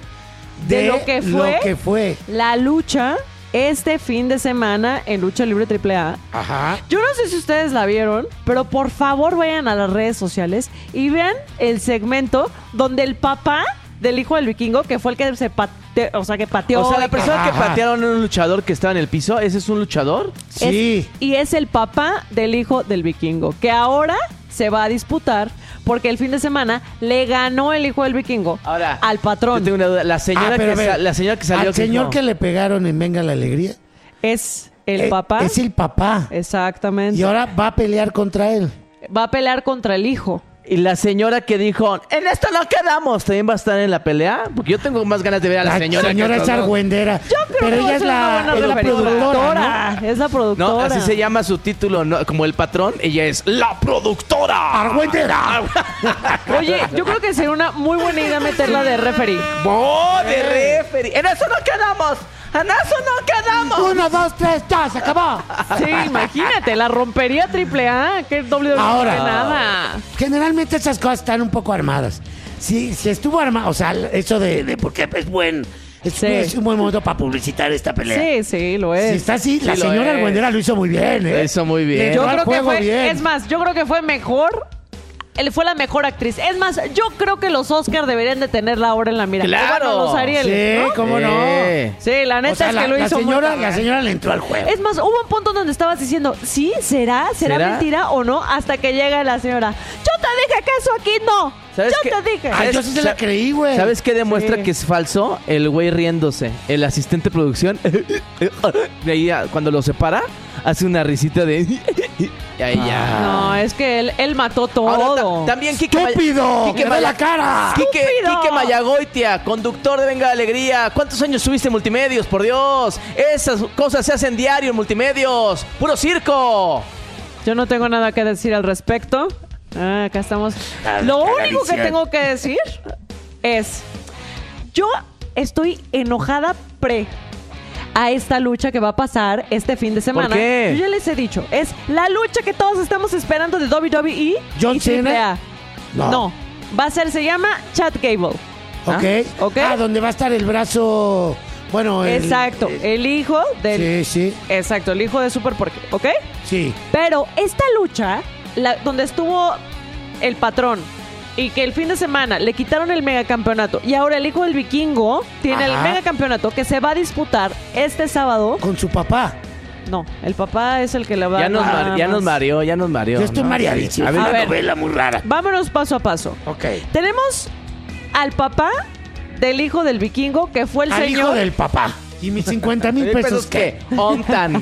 de lo que fue la lucha este fin de semana en Lucha Libre AAA. Ajá. Yo no sé si ustedes la vieron, pero por favor vayan a las redes sociales y vean el segmento donde el papá del hijo del vikingo, que fue el que se pateó. O sea, la y que- persona que Ajá. patearon a un luchador que estaba en el piso, ¿ese es un luchador? Sí. y es el papá del hijo del vikingo, que ahora se va a disputar porque el fin de semana le ganó el hijo del vikingo Ahora, al patrón. Yo tengo una duda. La señora, pero a que, ver, la señora que salió... Al señor dijo, que le pegaron en Venga la Alegría. Es el papá. Es el papá. Exactamente. Y ahora va a pelear contra él. Va a pelear contra el hijo. Y la señora que dijo, en esto no quedamos, ¿también va a estar en la pelea? Porque yo tengo más ganas de ver a la señora. que es a todos. argüendera. Yo creo Pero que va ella a es ser una la buena referencia. productora, ¿no? Es la No, productora. así se llama su título, ¿no? Como el patrón, ella es la productora. ¡Argüendera! Oye, yo creo que sería una muy buena idea meterla de referee. ¡Oh, de referee! En eso no quedamos. En eso no quedamos. 1, 2, 3, ya, se acabó. Sí, imagínate, la rompería AAA, que es WWE Ahora. que nada. Generalmente esas cosas están un poco armadas. Si estuvo armado, o sea, eso de Porque es buen... Sí. Es un buen momento para publicitar esta pelea. Sí, sí, lo si es. está así, la Sí lo señora es. Argüendera lo hizo muy bien, ¿eh? Lo hizo muy bien. Le Yo dio al creo que juego fue, bien. es más, yo creo que fue mejor. Él fue la mejor actriz. Es más, yo creo que los Oscars deberían de tenerla ahora en la mira. ¡Claro! O bueno, los Arieles, Sí, ¿no? cómo no. Sí, la neta O sea, es que lo hizo muy señora, cabrón. la señora le entró al juego. Es más, hubo un punto donde estabas diciendo, ¿sí? ¿Será mentira o no? Hasta que llega la señora. Yo te dije que eso aquí no. ¿Sabes Yo qué? te dije. Ay, yo sí se la creí, güey. ¿Sabes qué demuestra Sí. que es falso? El güey riéndose. El asistente de producción. De ahí, cuando lo separa, hace una risita de... Y ahí ya. No, es que él mató todo. Ahora, también Quique ¡Estúpido! Quique ¡Que ve la cara! Quique Mayagoitia, conductor de Venga la Alegría. ¿Cuántos años subiste en Multimedios? Por Dios. Esas cosas se hacen diario en Multimedios. ¡Puro circo! Yo no tengo nada que decir al respecto. Ah, acá estamos. Lo único que tengo que decir es, yo estoy enojada a esta lucha que va a pasar este fin de semana. ¿Por qué? Yo ya les he dicho, es la lucha que todos estamos esperando de WWE ¿John y Cena? AAA. No. No, va a ser, se llama Chad Gable. ¿Ok? ¿Ok? Ah, donde va a estar el brazo Bueno, exacto, el hijo del... Sí. Exacto, el hijo de Super Porky, ¿ok? Sí. Pero esta lucha, donde estuvo el patrón y que el fin de semana le quitaron el megacampeonato y ahora el hijo del vikingo tiene el megacampeonato que se va a disputar este sábado. Con su papá. No, el papá es el que le va ya nos mareó. Yo estoy mareadísimo. A ver, una novela muy rara. Vámonos paso a paso. Ok. Tenemos al papá del hijo del vikingo, que fue el al señor... hijo del papá. ¿Y mis 50,000 pesos qué? Ontan.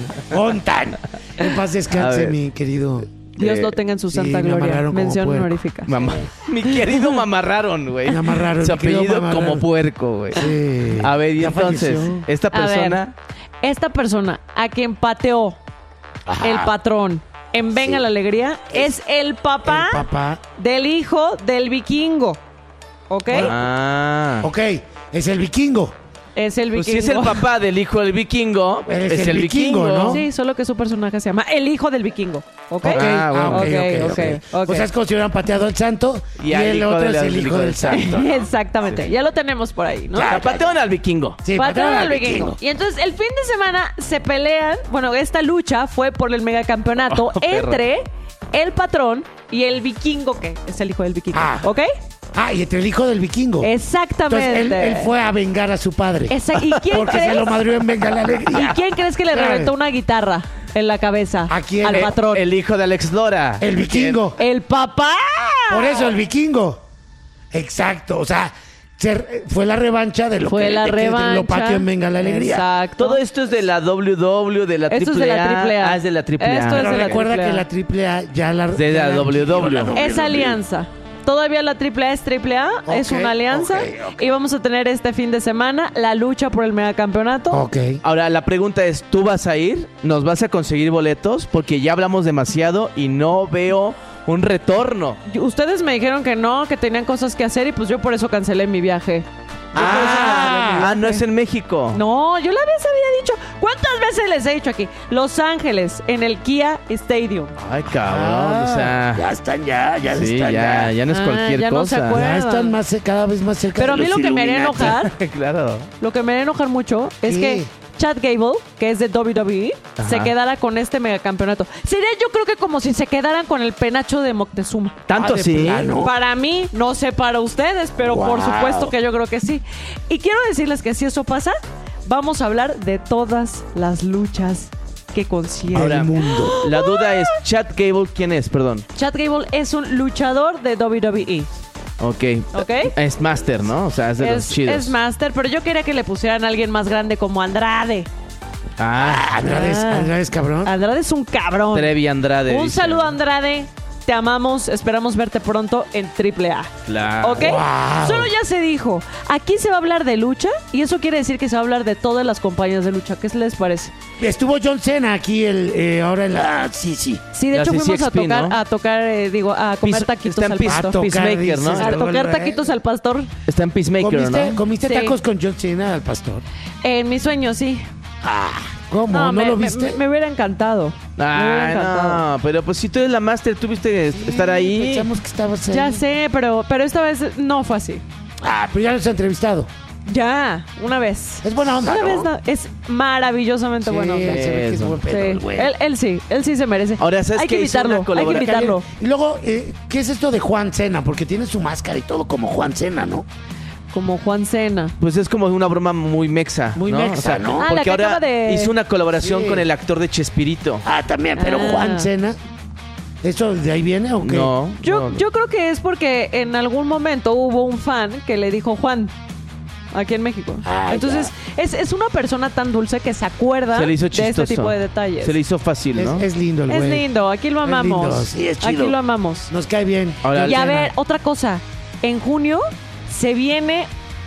En paz descanse, mi querido... Dios lo tenga en su santa gloria. Mención honorífica. Mi querido mamarraron, güey. Me amarraron. Su apellido como puerco, güey. Sí. A ver, y Ya entonces, falleció. esta persona... Esta persona a quien pateó el patrón en Venga la Alegría es el papá del hijo del vikingo. ¿Ok? Ok, es el vikingo. Es el vikingo. Pues si es el papá del hijo del vikingo, es el vikingo, ¿no? Sí, solo que su personaje se llama el hijo del vikingo. ¿Ok? Ok. O sea, es como si hubieran pateado al santo y el otro es el hijo del santo. Exactamente. Ya lo tenemos por ahí, ¿no? Patearon al vikingo. Sí, patearon al vikingo. Y entonces el fin de semana se pelean. Bueno, esta lucha fue por el megacampeonato entre el patrón y el vikingo, que es el hijo del vikingo. ¿Ok? Y entre el hijo del vikingo. Exactamente. Entonces, él fue a vengar a su padre. ¿Y quién Porque crees? se lo madrió en Venga la Alegría. ¿Y quién crees que le reventó una guitarra en la cabeza? ¿A quién? Al patrón. El hijo de Alex Lora. El vikingo. ¡El papá! Por eso, el vikingo. Exacto. O sea, fue la revancha de lo que lo pateó en Venga la Alegría. Exacto. Todo esto es de la WW, de la AAA. Esto es de la AAA. Es de la AAA. Esto es Pero de la recuerda AAA. que la AAA ya la... De la WW. Es alianza. Todavía la AAA es AAA, es una alianza. Y vamos a tener este fin de semana la lucha por el megacampeonato. Ok. Ahora, la pregunta es, ¿tú vas a ir? ¿Nos vas a conseguir boletos? Porque ya hablamos demasiado y no veo un retorno. Ustedes me dijeron que no, que tenían cosas que hacer y pues yo por eso cancelé mi viaje. No es en México. No, yo les había dicho. ¿Cuántas veces les he dicho aquí? Los Ángeles, en el Kia Stadium. Ay, cabrón, o sea... Ya están, ya Sí, están. ya no es cualquier ya no se cosa. acuerdan. Ya están cada vez más cerca. Pero a de mí los lo que me haría Illuminati. enojar, Claro. lo que me haría enojar mucho es ¿Qué? que Chad Gable, que es de WWE, Ajá. se quedara con este megacampeonato. Sería yo creo que como si se quedaran con el penacho de Moctezuma. ¿Tanto de sí? plano. Para mí, no sé para ustedes, pero por Wow. supuesto que yo creo que sí. Y quiero decirles que si eso pasa, vamos a hablar de todas las luchas que consigue. Ahora, El mundo. la duda es, Chad Gable, ¿quién es? Perdón. Chad Gable es un luchador de WWE. Ok. ¿Ok? Es Master, ¿no? O sea, es de los chidos. Es Master, pero yo quería que le pusieran a alguien más grande como Andrade. Andrade es cabrón. Andrade es un cabrón. Trevi Andrade. Un dice. saludo, Andrade. Te amamos. Esperamos verte pronto en AAA. Claro. ¿Ok? Wow. Solo ya se dijo. Aquí se va a hablar de lucha y eso quiere decir que se va a hablar de todas las compañías de lucha. ¿Qué les parece? Estuvo John Cena aquí ahora en la... Sí. Sí, de La hecho fuimos CCXP, ¿no? a comer taquitos está en al pastor. Peacemaker, ¿no? A tocar taquitos al pastor. Está en Peacemaker, ¿no? ¿Comiste Sí. tacos con John Cena al pastor? En mis sueños, sí. ¿Cómo? ¿No me, lo viste? Me hubiera encantado. Me hubiera Ay, encantado. no, pero pues si tú eres la Master, tuviste que estar ahí. Pensamos que estabas ahí. Ya sé, pero esta vez no fue así. Pero ya los he entrevistado. Ya, una vez. Es buena onda, Una ¿no? vez no, es maravillosamente Sí, bueno. se ve que es Eso. buen pedo, Sí. el güey. Él sí se merece. Ahora, ¿sabes hay que qué? Hizo invitarlo, una hay que invitarlo. Y luego, ¿qué es esto de Juan Cena? Porque tiene su máscara y todo como Juan Cena, ¿no? Como Juan Cena. Pues es como una broma muy mexa. Muy ¿no? mexa, O sea, ¿no? Ah, la porque que ahora acaba de- hizo una colaboración Sí. con el actor de Chespirito. También, pero Ah. Juan. Juan Cena. ¿Eso de ahí viene o qué? No. Yo creo que es porque en algún momento hubo un fan que le dijo Juan. Aquí en México. Entonces, es una persona tan dulce que se acuerda Se le hizo de chistoso. este tipo de detalles. Se le hizo fácil, ¿no? Es lindo el güey. Es lindo, aquí lo amamos. lindo, sí, es chido. Aquí lo amamos. Nos cae bien. Ahora, Y a Cena. ver, otra cosa. En junio se viene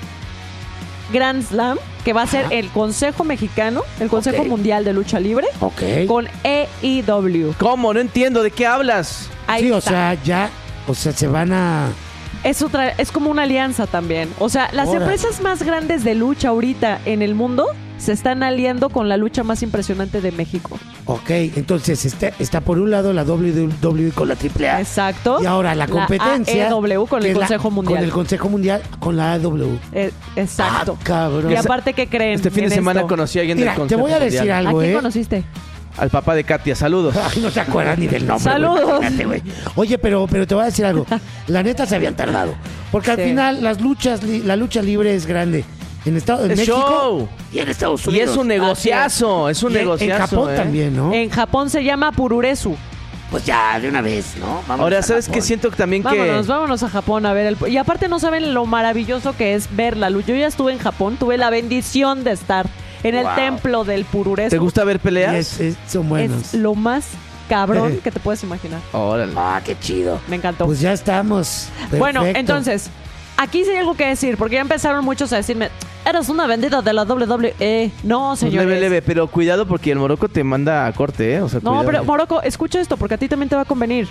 Grand Slam, que va a ser el Consejo Mexicano, el Consejo Ok. Mundial de Lucha Libre, Ok. con AEW. ¿Cómo? No entiendo. ¿De qué hablas? Ahí Sí, o está. sea, ya... O sea, se van a... Es como una alianza también. O sea, las Órale. empresas más grandes de lucha ahorita en el mundo se están aliando con la lucha más impresionante de México. Ok, entonces está por un lado la WWE con la AAA. Exacto. Y ahora la competencia. La AEW con el Consejo Mundial. Con el Consejo Mundial, con la AEW. Exacto. Cabrón. Y aparte, ¿qué creen? Este fin de semana conocí a alguien del Consejo Mundial. Te voy a decir algo, ¿A quién conociste? Al papá de Katia, saludos. Ay, no te acuerdas ni del nombre. Saludos. Güey. Oye, pero te voy a decir algo. La neta se habían tardado. Porque al final la lucha libre es grande. En México show. Y en Estados Unidos. Y es un negociazo, es un negociazo. En Japón también, ¿no? En Japón se llama Pururesu. Pues ya, de una vez, ¿no? Vámonos. Ahora, ¿sabes qué? Siento que también Vámonos a Japón a ver y aparte no saben lo maravilloso que es ver la lucha. Yo ya estuve en Japón, tuve la bendición de estar en el templo del Pururesu. ¿Te gusta ver peleas? Son buenos. Es lo más cabrón que te puedes imaginar. Órale. Qué chido. Me encantó. Pues ya estamos. Perfecto. Bueno, entonces, aquí sí hay algo que decir, porque ya empezaron muchos a decirme, eres una vendida de la WWE. No, señores. Leve, pero cuidado porque el Morocco te manda a corte, ¿eh? O sea, no, cuidado. pero Morocco, escucha esto, porque a ti también te va a convenir.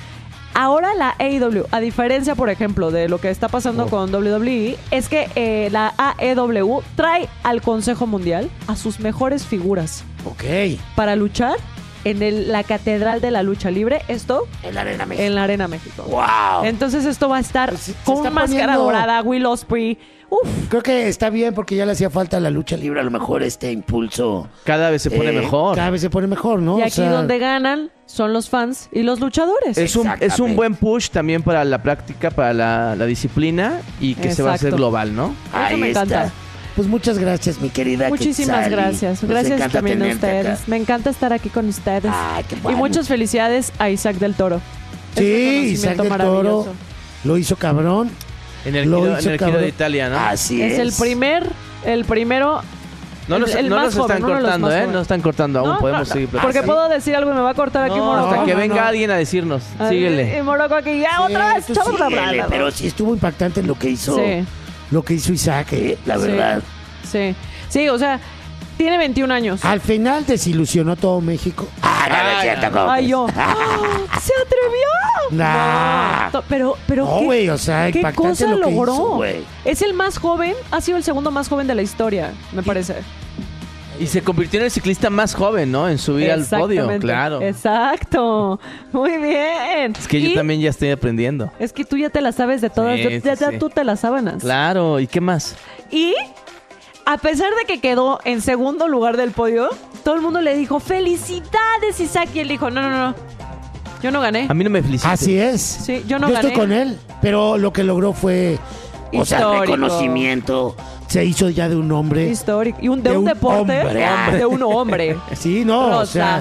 Ahora la AEW, a diferencia, por ejemplo, de lo que está pasando con WWE, es que la AEW trae al Consejo Mundial a sus mejores figuras. Ok. Para luchar en la Catedral de la Lucha Libre. Esto en la Arena México. En la Arena México. ¡Wow! Entonces esto va a estar con una máscara dorada, Will Ospreay. Creo que está bien porque ya le hacía falta a la lucha libre. A lo mejor este impulso. Cada vez se pone mejor. Cada vez se pone mejor, ¿no? Y aquí donde ganan son los fans y los luchadores. Es un buen push también para la práctica, para la disciplina y que se va a hacer global, ¿no? Eso me encanta. Pues muchas gracias, mi querida. Muchísimas Quetzali. gracias. Gracias también a ustedes. Me encanta estar aquí con ustedes. Qué bueno. Y muchas felicidades a Isaac del Toro. Sí, Isaac del Toro lo hizo cabrón. En el Giro de Italia, ¿no? Así es. Es el primero. No nos están cortando, ¿eh? No están cortando aún, podemos seguir platicando. Porque puedo decir algo y me va a cortar aquí Morocco. Hasta que venga alguien a decirnos. Síguele. Y Morocco aquí, ya otra vez. Pero sí estuvo impactante lo que hizo. Sí. Lo que hizo Isaac, la verdad. Sí. Sí, o sea, tiene 21 años. Al final desilusionó todo México. Ay, yo. ¡Se atrevió! Nah. No, pero no, güey, o sea, ¿qué cosa lo que logró? Hizo, es el más joven, ha sido el segundo más joven de la historia, me parece. Y se convirtió en el ciclista más joven, ¿no? En subir al podio, claro. Exacto. Muy bien. Es que yo también ya estoy aprendiendo. Es que tú ya te la sabes de todas. Ya tú te las sábanas. Claro. ¿Y qué más? Y a pesar de que quedó en segundo lugar del podio, todo el mundo le dijo, ¡felicidades, Isaac! Y él dijo, no. Yo no gané. A mí no me felicites. Así es. Sí, yo no gané. Yo estoy con él, pero lo que logró fue... Histórico. O sea, reconocimiento. Se hizo ya de un hombre. Histórico. Y de un deporte. Hombre. De un hombre. Sí, no, o sea,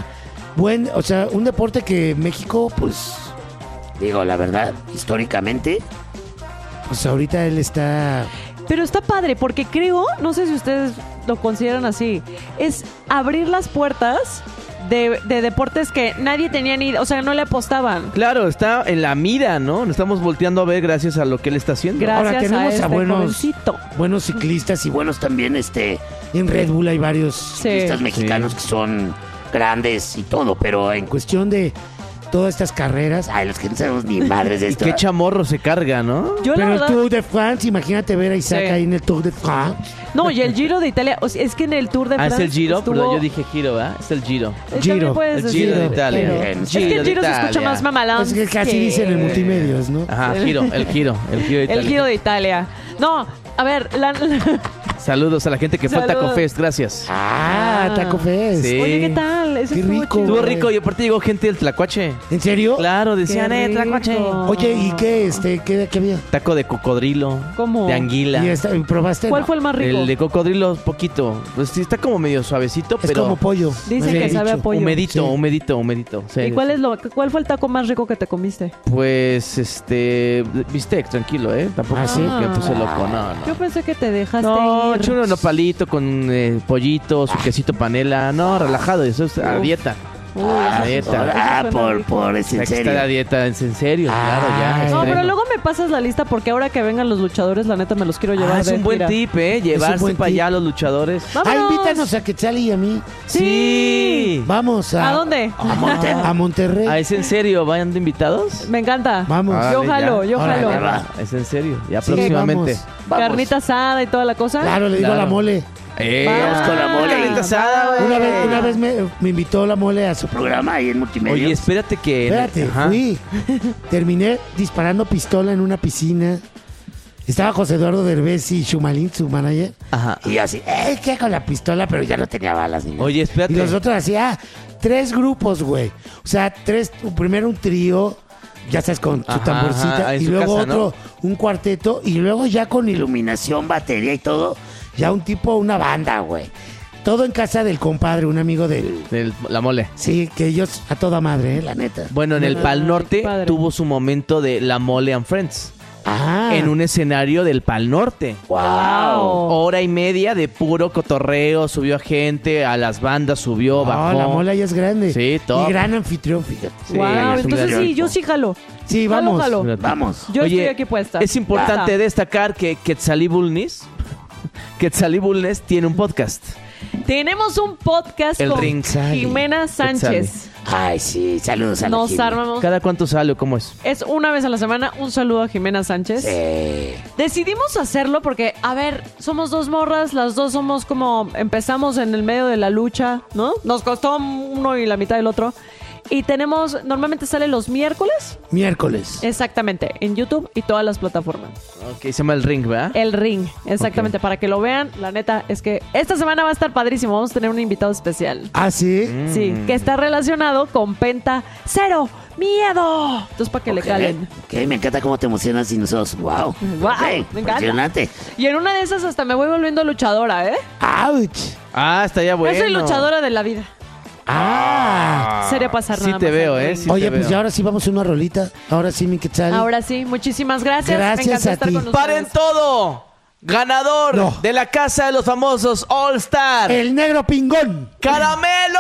un deporte que México, pues, digo, la verdad, históricamente, pues ahorita él está... Pero está padre, porque creo, no sé si ustedes lo consideran así, es abrir las puertas de deportes que nadie tenía ni... O sea, no le apostaban. Claro, está en la mira, ¿no? Nos estamos volteando a ver gracias a lo que él está haciendo. Gracias. Ahora tenemos a jovencito. buenos ciclistas y buenos también, en Red Bull hay varios ciclistas mexicanos que son grandes y todo, pero en cuestión de todas estas carreras... Ay, los que no sabemos ni madres de esto. Y qué chamorro se carga, ¿no? Pero el Tour de France, imagínate ver a Isaac ahí en el Tour de France. No, y el Giro de Italia, o sea, es que en el Tour de France... es el Giro, estuvo... pero yo dije Giro, ¿verdad? Es el Giro. El Giro de Italia. Es que el Giro se escucha más mamalón. Es que casi dicen en multimedios, ¿no? Ajá, el Giro de Italia. El Giro de Italia. No, a ver, saludos a la gente que fue al Taco Fest, gracias. Taco Fest. Sí. Oye, ¿qué tal? Qué rico. Estuvo rico y aparte llegó gente del Tlacuache. ¿En serio? Claro, decían, Tlacuache. Oye, ¿y qué había? Taco de cocodrilo. ¿Cómo? De anguila. ¿Y probaste? ¿Cuál fue el más rico? El de cocodrilo, poquito. Pues sí, está como medio suavecito, pero... Es como pollo. Dicen que sabe a pollo. Humedito. Sí, ¿Y cuál fue el taco más rico que te comiste? Pues, bistec, tranquilo, ¿eh? Tampoco que puse loco, no. Yo pensé que te dejaste ir. Chulo nopalito con pollito, su quesito panela. No, relajado, eso es a dieta. Es en serio. Está la dieta, es en serio, claro, ya. No, pero luego me pasas la lista porque ahora que vengan los luchadores, la neta me los quiero llevar. Es un buen tip, llevarse para allá a los luchadores. ¡Vámonos! Invítanos a Quetzali y a mí. Sí. Vamos ¿A dónde? A Monterrey. ¿Es en serio? ¿Vayan de invitados? Me encanta. Vamos. Yo jalo. Es en serio, ya próximamente. Carnita asada y toda la cosa. Claro, le digo a la mole. Vamos con la mole. Una vez me invitó la mole a su programa ahí en Multimedia. Oye, espérate que... Espérate, fui. Terminé disparando pistola en una piscina. Estaba José Eduardo Derbez y Shumalín, su manager. Ajá. Y yo así, ¿qué con la pistola? Pero ya no tenía balas. Ni Oye, espérate. Y nosotros hacía 3 grupos, güey. O sea, primero un trío, ya sabes, con su tamborcita. Y luego casa, otro, un cuarteto. Y luego ya con iluminación, batería y todo, ya una banda, güey. Todo en casa del compadre, un amigo de la mole. Sí, que ellos a toda madre, la neta. Bueno, en el Pal Norte tuvo su momento de la mole and Friends. En un escenario del Pal Norte. ¡Wow! Hora y media de puro cotorreo, subió gente, a las bandas subió, bajó. La mole ya es grande. Sí, top. Y gran anfitrión, fíjate. Sí, wow, entonces sí, yo sí jalo. Sí, vamos. Vamos. Yo estoy aquí puesta. Es importante destacar que Quetzalí Bulnes tiene un podcast. Tenemos un podcast El con Ring. Jimena Sánchez. Ay, sí, saludos a la Nos Jimena. armamos. ¿Cada cuánto sale o cómo es? Es una vez a la semana. Un saludo a Jimena Sánchez. Sí. Decidimos hacerlo porque, a ver, somos 2 morras, las dos somos como... Empezamos en el medio de la lucha, ¿no? Nos costó uno y la mitad del otro. Y tenemos... Normalmente sale los miércoles. Miércoles. Exactamente. En YouTube y todas las plataformas. Ok, se llama El Ring, ¿verdad? El Ring, exactamente. Okay. Para que lo vean, la neta, es que esta semana va a estar padrísimo. Vamos a tener un invitado especial. ¿Ah, sí? Sí, que está relacionado con Penta Cero Miedo. Entonces, para que le calen. Ok, me encanta cómo te emocionas y nosotros, wow. Wow, Okay, me encanta. impresionante. Y en una de esas hasta me voy volviendo luchadora, ¿eh? ¡Auch! Ah, está ya bueno. Yo soy luchadora de la vida. Sería pasar Sí nada te más veo, al ring. sí Oye, te pues veo. ya ahora sí vamos a una rolita. Ahora sí, mi Quetzal. Ahora sí, muchísimas gracias. Gracias me encantó a estar ti. con ustedes. ¡Paren todo! Ganador No. de la Casa de los Famosos All Star. El negro pingón. ¡Caramelo!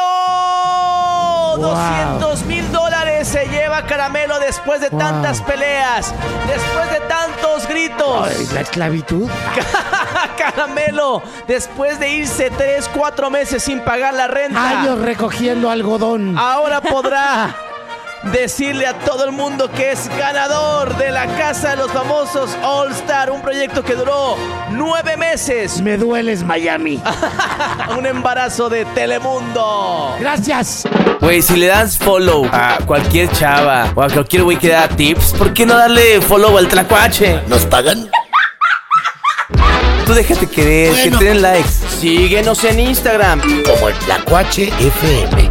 Wow. $200,000 se lleva Caramelo después de Wow. tantas peleas, después de tantos gritos. Ay, la esclavitud. Caramelo, después de irse 3-4 meses sin pagar la renta, Años recogiendo algodón. ahora podrá decirle a todo el mundo que es ganador de la Casa de los Famosos All Star, un proyecto que duró 9 meses, Me dueles, Miami. un embarazo de Telemundo. Gracias. Güey, si le das follow a cualquier chava o a cualquier güey que da tips, ¿por qué no darle follow al Tlacuache? ¿Nos pagan? Tú déjate querer, Bueno. que te den likes. Síguenos en Instagram. Como el Tlacuache FM.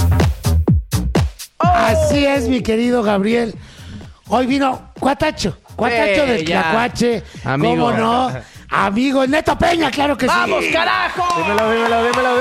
Así es, mi querido Gabriel. Hoy vino Cuatacho del ya. Tlacuache. Amigo. ¿Cómo no? Amigo, Neto Peña, claro que ¡Vamos, sí. carajo! Dímelo.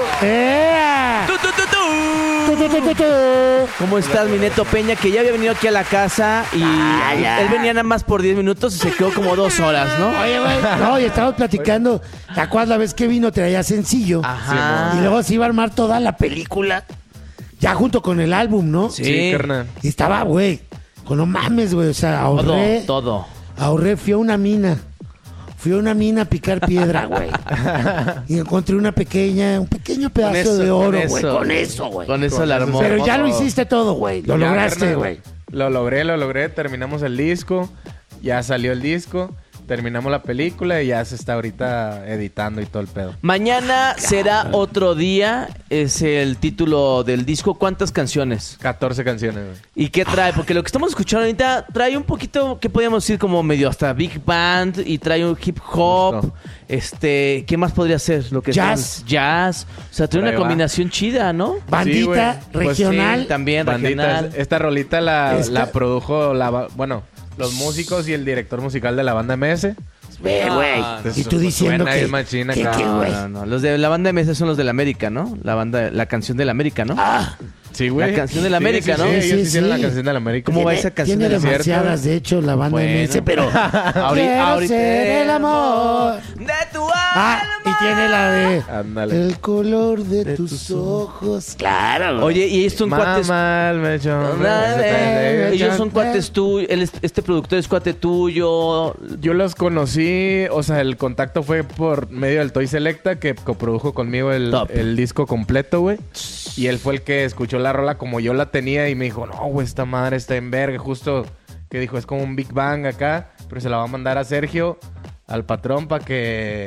¡Ea! ¡Tu, tu, tu, tu! Tu, tu, tu, tu, tu. ¿Cómo estás, mi Neto Peña? Que ya había venido aquí a la casa y ya. él venía nada más por 10 minutos y se quedó como 2 horas, ¿no? Oye, güey, no, y estábamos platicando. ¿Te acuerdas la vez que vino? Traía sencillo. Ajá. Y luego se iba a armar toda la película. Ya junto con el álbum, ¿no? Sí. carnal. Y estaba, güey, con no mames, güey. O sea, Todo. ahorré, fui a una mina. Fui a una mina a picar piedra, güey. Y encontré un pequeño pedazo de oro, güey. Con eso, güey. Con eso la armó. Pero ya lo hiciste todo, güey. Lo Ya, lograste, carnal. güey. Lo logré. Terminamos el disco. Ya salió el disco. Terminamos la película y ya se está ahorita editando y todo el pedo. Mañana será otro día, es el título del disco. ¿Cuántas canciones? 14 canciones, güey. ¿Y qué trae? Porque lo que estamos escuchando ahorita trae un poquito, ¿qué podríamos decir? Como medio hasta big band y trae un hip hop. Justo. ¿Qué más podría ser? Lo que Jazz. Jazz. O sea, trae Por una ahí va. combinación chida, ¿no? Bandita, Sí, güey. Pues regional. Sí, también Bandita, regional. esta rolita la produjo Bueno, los músicos y el director musical de la banda MS. Ve, güey. Entonces, Y tú diciendo suena que- ahí machina, que- cabrón. que, güey. No. Los de la banda MS son los del América, ¿no? La canción del América, ¿no? Sí, güey. La canción de la América, Sí, ¿no? sí, ellos Sí, hicieron sí. la canción de la América. ¿Cómo va esa canción Tiene de la demasiadas, de hecho, la banda Bueno. MS, pero Ahorita quiero ser el amor. de tu Ah, y tiene la de Ándale. el color de tus ojos. Claro, güey. Oye, y estos son cuates. Mal, me echó- Ellos son cuates tuyos. Este productor es cuate tuyo. Yo los conocí, o sea, el contacto fue por medio del Toy Selecta, que coprodujo conmigo Top. el disco completo, güey. Y él fue el que escuchó la rola como yo la tenía y me dijo, no, güey, esta madre está en verga. Justo que dijo, es como un Big Bang acá, pero se la va a mandar a Sergio, al patrón, para que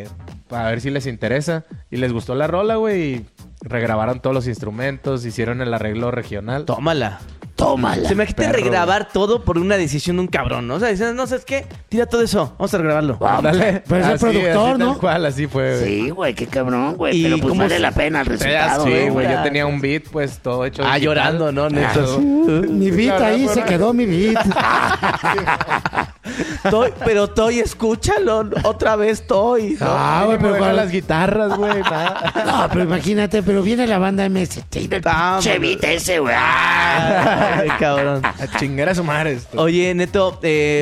para ver si les interesa. Y les gustó la rola, güey, y regrabaron todos los instrumentos, hicieron el arreglo regional. Tómala. Tómala. Se me quita regrabar todo por una decisión de un cabrón, ¿no? O sea, dicen, no, ¿sabes qué? Tira todo eso. Vamos a regrabarlo. Dale. Pero es el productor, así, ¿no? Tal cual, así fue, güey. Sí, güey, qué cabrón, güey. ¿Y Pero pues cómo vale se- la pena el resultado, Sí, ¿no, güey, yo tenía un beat, pues, todo hecho digital. Llorando, ¿no? Neto. Mi beat ahí se quedó, mi beat. Pero Toy, escúchalo. Otra vez Toy. ¿no? Ah, güey, pero Con con las guitarras, güey, nada. No, pero imagínate, pero viene la banda MST y del Chevita ese, güey. Ay, cabrón. A chingar a su madre esto. Oye, Neto,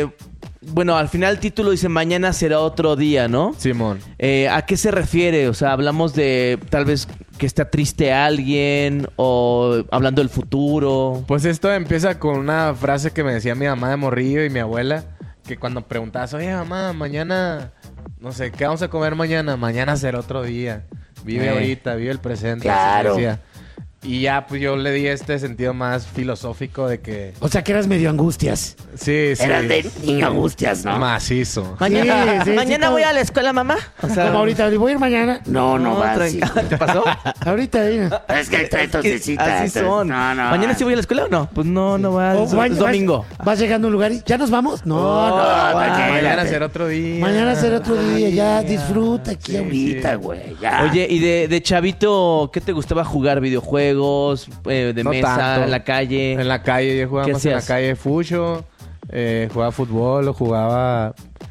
bueno, al final el título dice mañana será otro día, ¿no? Simón. ¿A qué se refiere? O sea, hablamos de tal vez que está triste alguien o hablando del futuro. Pues esto empieza con una frase que me decía mi mamá de morrillo y mi abuela, que cuando preguntabas, oye, mamá, mañana, no sé, ¿qué vamos a comer mañana? Mañana será otro día. Vive ahorita, vive el presente. Claro. Así decía. Y ya, pues yo le di este sentido más filosófico de que... O sea, que eras medio angustias. Sí, sí. Eras de niño angustias, ¿no? Macizo. Mañana, Sí, mañana sí, voy a la escuela, mamá. O sea, Como ahorita, voy a ir mañana. No va así. ¿Te pasó? Ahorita, mira. Es que trae tosecita. Así son. No. ¿Mañana sí voy a la escuela o no? Pues no va. O Es vas- domingo. Vas llegando a un lugar y ¿ya nos vamos? No, Mañana será otro día. Mañana será otro día. Ya disfruta aquí Ahorita, güey, ya. Oye, y de chavito, ¿qué te gustaba jugar? ¿Videojuegos? ¿De No mesa? tanto. ¿En la calle? En la calle, yo jugaba ¿Qué más en la hacías? calle fucho, jugaba fútbol, o jugaba...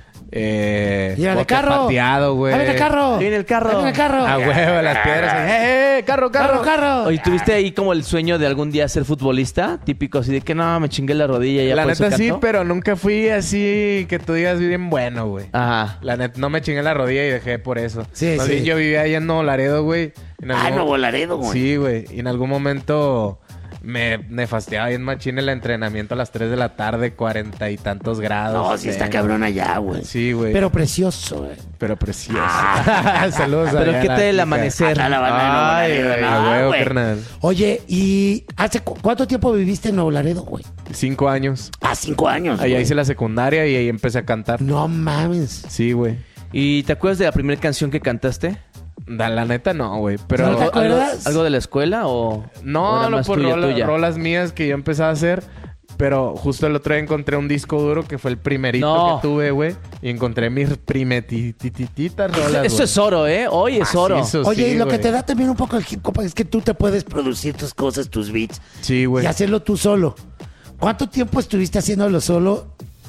Mira, de hockey carro. pateado, güey. ¡Ahí viene el carro! Ahí viene el carro. ¡Ahí viene el carro! A huevo, las piedras. ¡Carro! ¡Carro! Oye, ¿tuviste ahí como el sueño de algún día ser futbolista? Típico así de que no, me chingué la rodilla y ya La por eso neta sí, canto. pero nunca fui así que tú digas bien bueno, güey. Ajá. La neta, no me chingué la rodilla y dejé por eso. Sí, Más sí. bien yo vivía ahí en Nuevo Laredo, güey. Nuevo Laredo, güey. Sí, güey. Y en algún momento me nefasteaba bien machín el entrenamiento a las 3 de la tarde, 40 y tantos grados. No, sí está cabrón allá, güey. Sí, güey. Pero precioso, Pero precioso. Saludos a Pero ¿qué Diana, tal el chica. amanecer? Acá la banda de Nuevo Ay, Laredo, güey. ¿no? A huevo, güey. carnal. Oye, ¿y hace cuánto tiempo viviste en Nuevo Laredo, güey? 5 años. 5 años, Allá güey. hice la secundaria y ahí empecé a cantar. No mames. Sí, güey. ¿Y te acuerdas de la primera canción que cantaste? La neta no, güey. Pero... ¿No te acuerdas? ¿Algo de la escuela o No, era no, más por tuya? rolas mías que yo empecé a hacer. Pero justo el otro día encontré un disco duro que fue el primerito No. que tuve, güey. Y encontré mis primetititas rolas, Eso güey. es oro, ¿eh? Hoy es oro. Macizo, Oye, sí, y lo que güey. te da también un poco el hip hop es que tú te puedes Producir tus cosas, tus beats. Sí, güey. y hacerlo tú solo. ¿Cuánto tiempo estuviste haciéndolo solo?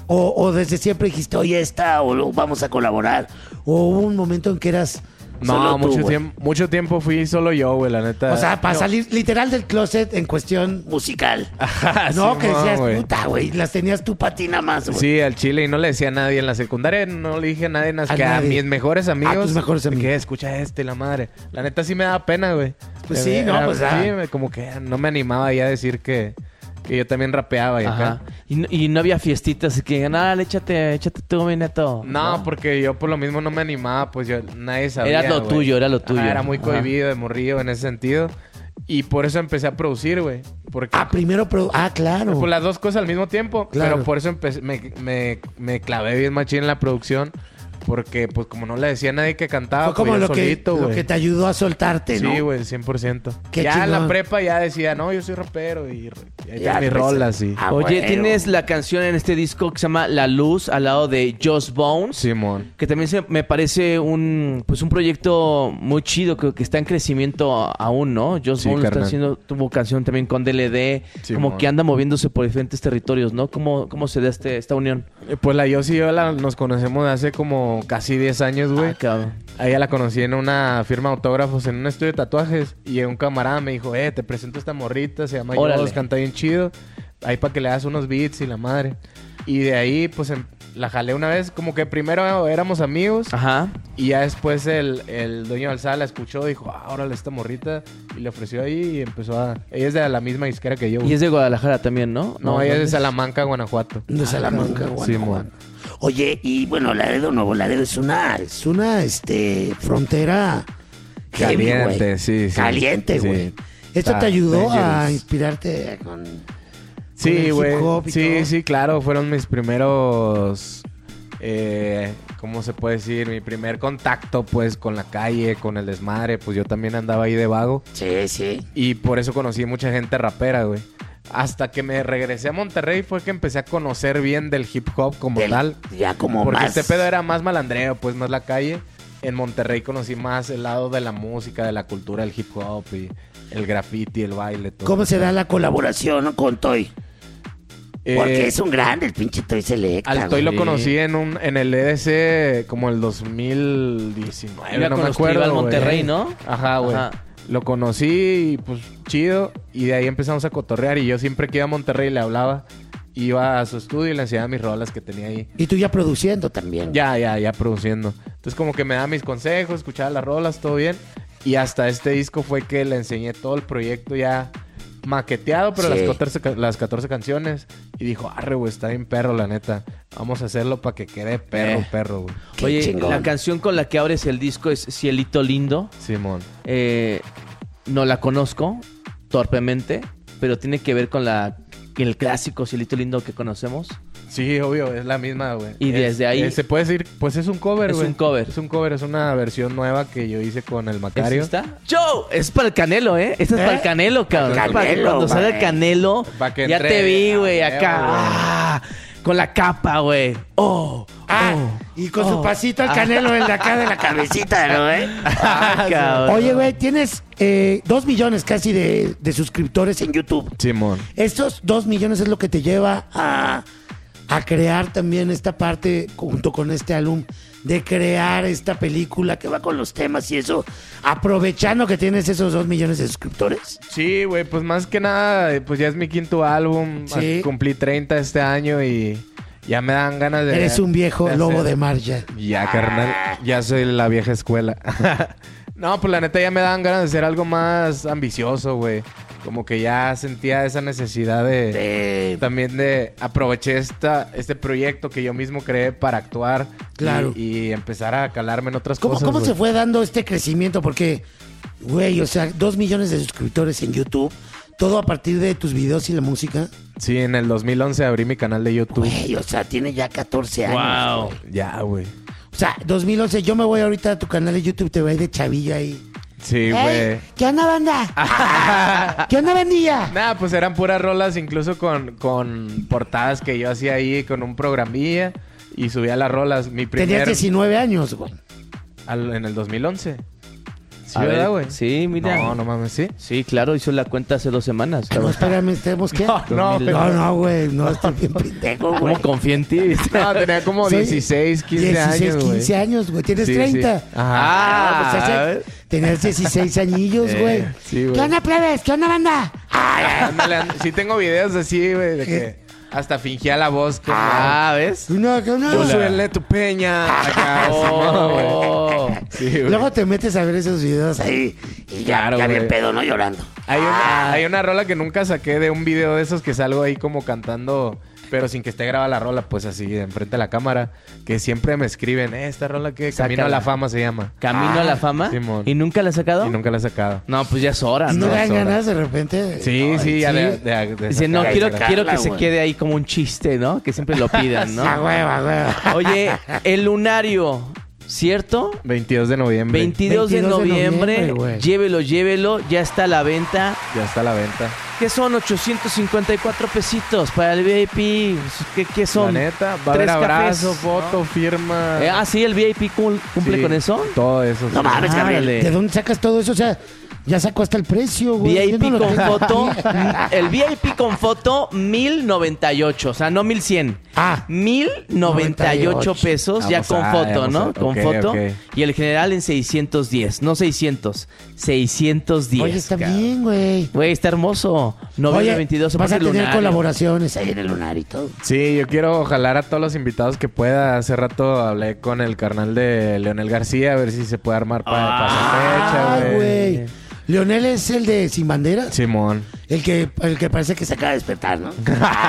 O desde siempre dijiste, oye, O vamos a colaborar. o hubo un momento en que eras... Solo No, tú, güey. mucho tiempo fui solo yo, güey, la neta. O sea, para salir literal del closet en cuestión... Musical. Ajá, No, que Simón, decías, güey. puta, güey, las tenías tú para ti nada más, güey. Sí, al chile. Y no le decía a nadie en la secundaria. No le dije a nadie más A que a nadie. mis mejores amigos. A tus mejores de amigos. que escucha la madre. La neta sí me daba pena, güey. Pues sí, no, pues, Sí, como que no me animaba ya a decir que yo también rapeaba y Ajá. acá. Y no había fiestitas que, nada, échate tú, mi Neto. No, porque yo por lo mismo no me animaba, pues yo nadie sabía. Era lo güey. tuyo, era lo tuyo. Ajá, era muy Ajá. cohibido de morrillo en ese sentido. Y por eso empecé a producir, güey. Porque Primero... claro. pues las dos cosas al mismo tiempo. Claro. Pero por eso me clavé bien machín en la producción. Porque, pues, como no le decía a nadie que cantaba, Fue como pues, yo lo que, solito, lo güey. que te ayudó a soltarte, ¿no? Sí, güey, 100%. Qué Ya en la chingón. prepa ya decía, no, yo soy rapero y ahí Ya, están mis pues, rolas y... Oye, güey. tienes la canción en este disco que se llama La Luz al lado de Just Bones. Simón. Que también me parece un proyecto muy chido que está en crecimiento aún, ¿no? Just Sí, Bones está carnal. haciendo, tuvo canción también con DLD, Sí, como mon. que anda moviéndose por diferentes territorios, ¿no? ¿Cómo se da esta unión? Pues la Yossi y yo nos conocemos de hace como casi 10 años, güey. Cabrón. A ella la conocí en una firma de autógrafos en un estudio de tatuajes. Y un camarada me dijo, te presento a esta morrita, se llama Órale. Yos, canta bien chido. Ahí para que le hagas unos beats y la madre. Y de ahí, pues, la jalé una vez. Como que primero éramos amigos. Ajá. Y ya después el dueño del sala la escuchó, dijo, órale, esta morrita. Y le ofreció ahí y empezó a... Ella es de la misma disquera que yo. Y es de Guadalajara también, ¿no? No, ella es de ¿dónde Salamanca, Guanajuato. De Salamanca, Sí, Guanajuato. mon. Oye, y bueno, Laredo, Nuevo Laredo es una frontera heavy, Caliente, güey. sí, sí. Caliente, Sí. güey. ¿Esto Está te ayudó a dangerous. inspirarte con Sí, el güey. hip hop y Sí, todo? sí, claro. Fueron mis primeros ¿cómo se puede decir? Mi primer contacto, pues, con la calle, con el desmadre. Pues yo también andaba ahí de vago. Sí, sí. Y por eso conocí mucha gente rapera, güey. Hasta que me regresé a Monterrey fue que empecé a conocer bien del hip hop como tal. Ya como porque más... este pedo era más malandreo, pues, más la calle. En Monterrey conocí más el lado de la música, de la cultura del hip hop y el graffiti, el baile, todo. ¿Cómo se da la colaboración con Toy? Porque es un grande el pinche Toy Selecta. Al Toy lo conocí en el EDC como el 2019, Iba no con me los acuerdo, Tribal güey. Monterrey, ¿no? Ajá, güey. Ajá. Lo conocí y pues chido. Y de ahí empezamos a cotorrear. Y yo siempre que iba a Monterrey le hablaba. Iba a su estudio y le enseñaba mis rolas que tenía ahí. Y tú ya produciendo también. Ya produciendo. Entonces como que me daba mis consejos, escuchaba las rolas, todo bien. Y hasta este disco fue que le enseñé todo el proyecto ya maqueteado, pero Sí. las 14 canciones. Y dijo, arre, güey, está bien perro, la neta. Vamos a hacerlo para que quede perro, güey. Qué Oye, chingón. la canción con la que abres el disco es Cielito Lindo. Simón. No la conozco torpemente, pero tiene que ver con el clásico Cielito Lindo que conocemos. Sí, obvio, es la misma, güey. Y desde ahí... se puede decir, pues es un cover, Es güey. un cover. Es un cover, es una versión nueva que yo hice con el Macario. ¿Es esta? ¡Joe! Es para el Canelo, ¿eh? Esta es para el Canelo, cabrón. Canelo, para que cuando salga el güey. Canelo, Pa' que ya entre te vi, a güey, huevo, acá. güey. Ah, con la capa, güey. Y con su pasito al Canelo en de acá de la cabecita, ¿no, cabrón. Oye, güey, tienes 2 millones casi de suscriptores en YouTube. Simón. Estos 2 millones es lo que te lleva a crear también esta parte, junto con este álbum, de crear esta película que va con los temas y eso, aprovechando que tienes esos 2 millones de suscriptores. Sí, güey, pues más que nada, pues ya es mi quinto álbum. Sí. Cumplí 30 este año y ya me dan ganas de... Eres un viejo de lobo hacer- de mar ya. Ya, carnal. Ya soy la vieja escuela. No, pues la neta ya me dan ganas de hacer algo más ambicioso, güey. Como que ya sentía esa necesidad de... También de... Aproveché este proyecto que yo mismo creé para actuar. Claro. Y empezar a calarme en otras ¿Cómo, cosas, cómo güey. se fue dando este crecimiento? Porque, güey, o sea, 2 millones de suscriptores en YouTube, todo a partir de tus videos y la música. Sí, en el 2011 abrí mi canal de YouTube. Güey, o sea, tiene ya 14 años. Wow. güey. Ya, güey. O sea, 2011, yo me voy ahorita a tu canal de YouTube, te voy a ir de chavilla ahí. Sí, güey. ¡Ey! ¿Qué onda, banda? ¿Qué onda, bandilla? Nada, pues eran puras rolas, incluso con portadas que yo hacía ahí con un programilla y subía las rolas. Mi primer... Tenías 19 años, güey. En el 2011. Sí, A ver, ¿verdad, güey? Sí, mira. No mames, ¿sí? Sí, claro, hizo la cuenta hace 2 semanas. No, cabrón. espérame, ¿tenemos qué? No, güey, no, estoy bien pendejo, güey. ¿Cómo confía en ti? No, tenía como Soy 16, 15 16, años, güey. 15 años, güey. Tienes Sí, 30. sí. Ajá. Pues a ver. tenías 16 añillos, güey. sí, güey. ¿Qué onda, plebes? ¿Qué onda, banda? Ándale, sí tengo videos así, güey, de que hasta fingía la voz como... ¿ves? ¿Qué onda, qué onda? Yo soy el Neto Peña. Acá, Simón, güey. Oh. Sí, güey. Luego te metes a ver esos videos ahí. Y ya, Claro, ya bien güey. pedo, ¿no? Llorando. Hay una rola que nunca saqué de un video de esos que salgo ahí como cantando, pero sin que esté grabada la rola, pues así, enfrente de la cámara, que siempre me escriben, esta rola que Camino a la Fama se llama. ¿Camino a la fama? Simón. ¿Y nunca la has sacado? Y nunca la he sacado. No, pues ya es hora, ¿Y no ¿no? dan sobra. ganas de repente? Sí, Ay, sí, ya de Dice, no, sacar- quiero sacarla, que se güey. quede ahí como un chiste, ¿no? Que siempre lo pidan, ¿no? A huevo, a huevo. Oye, el lunario, ¿cierto? 22 de noviembre. 22 de 22 de noviembre, noviembre, güey. llévelo, ya está a la venta. Ya está a la venta. ¿Qué son 854 pesitos para el VIP? ¿Qué son? La neta, va a haber 3 abrazo, cafés, foto, firma. sí, el VIP cumple Sí, con eso. Todo eso. No sí. mames, Gabriel. Árale. ¿De dónde sacas todo eso? O sea, ya sacó hasta el precio, güey. VIP Yo no lo con tengo. foto. El VIP con foto, 1098. O sea, no 1100. Ah, 1098 pesos ya Vamos con a- foto, vamos ¿no? a- Con ok, foto. ok. Y el general en 610. No 600. 610. oye, está cabrón. bien, güey. Güey, está hermoso. Noviembre Oye, 22. vas a aparte tener lunario. colaboraciones ahí en el lunar y todo. Sí, yo quiero jalar a todos los invitados que pueda. Hace rato hablé con el carnal de Leonel García a ver si se puede armar para esa Ah, fecha, güey. güey. Leonel es el de Sin Bandera. Simón. El que parece que se acaba de despertar, ¿no?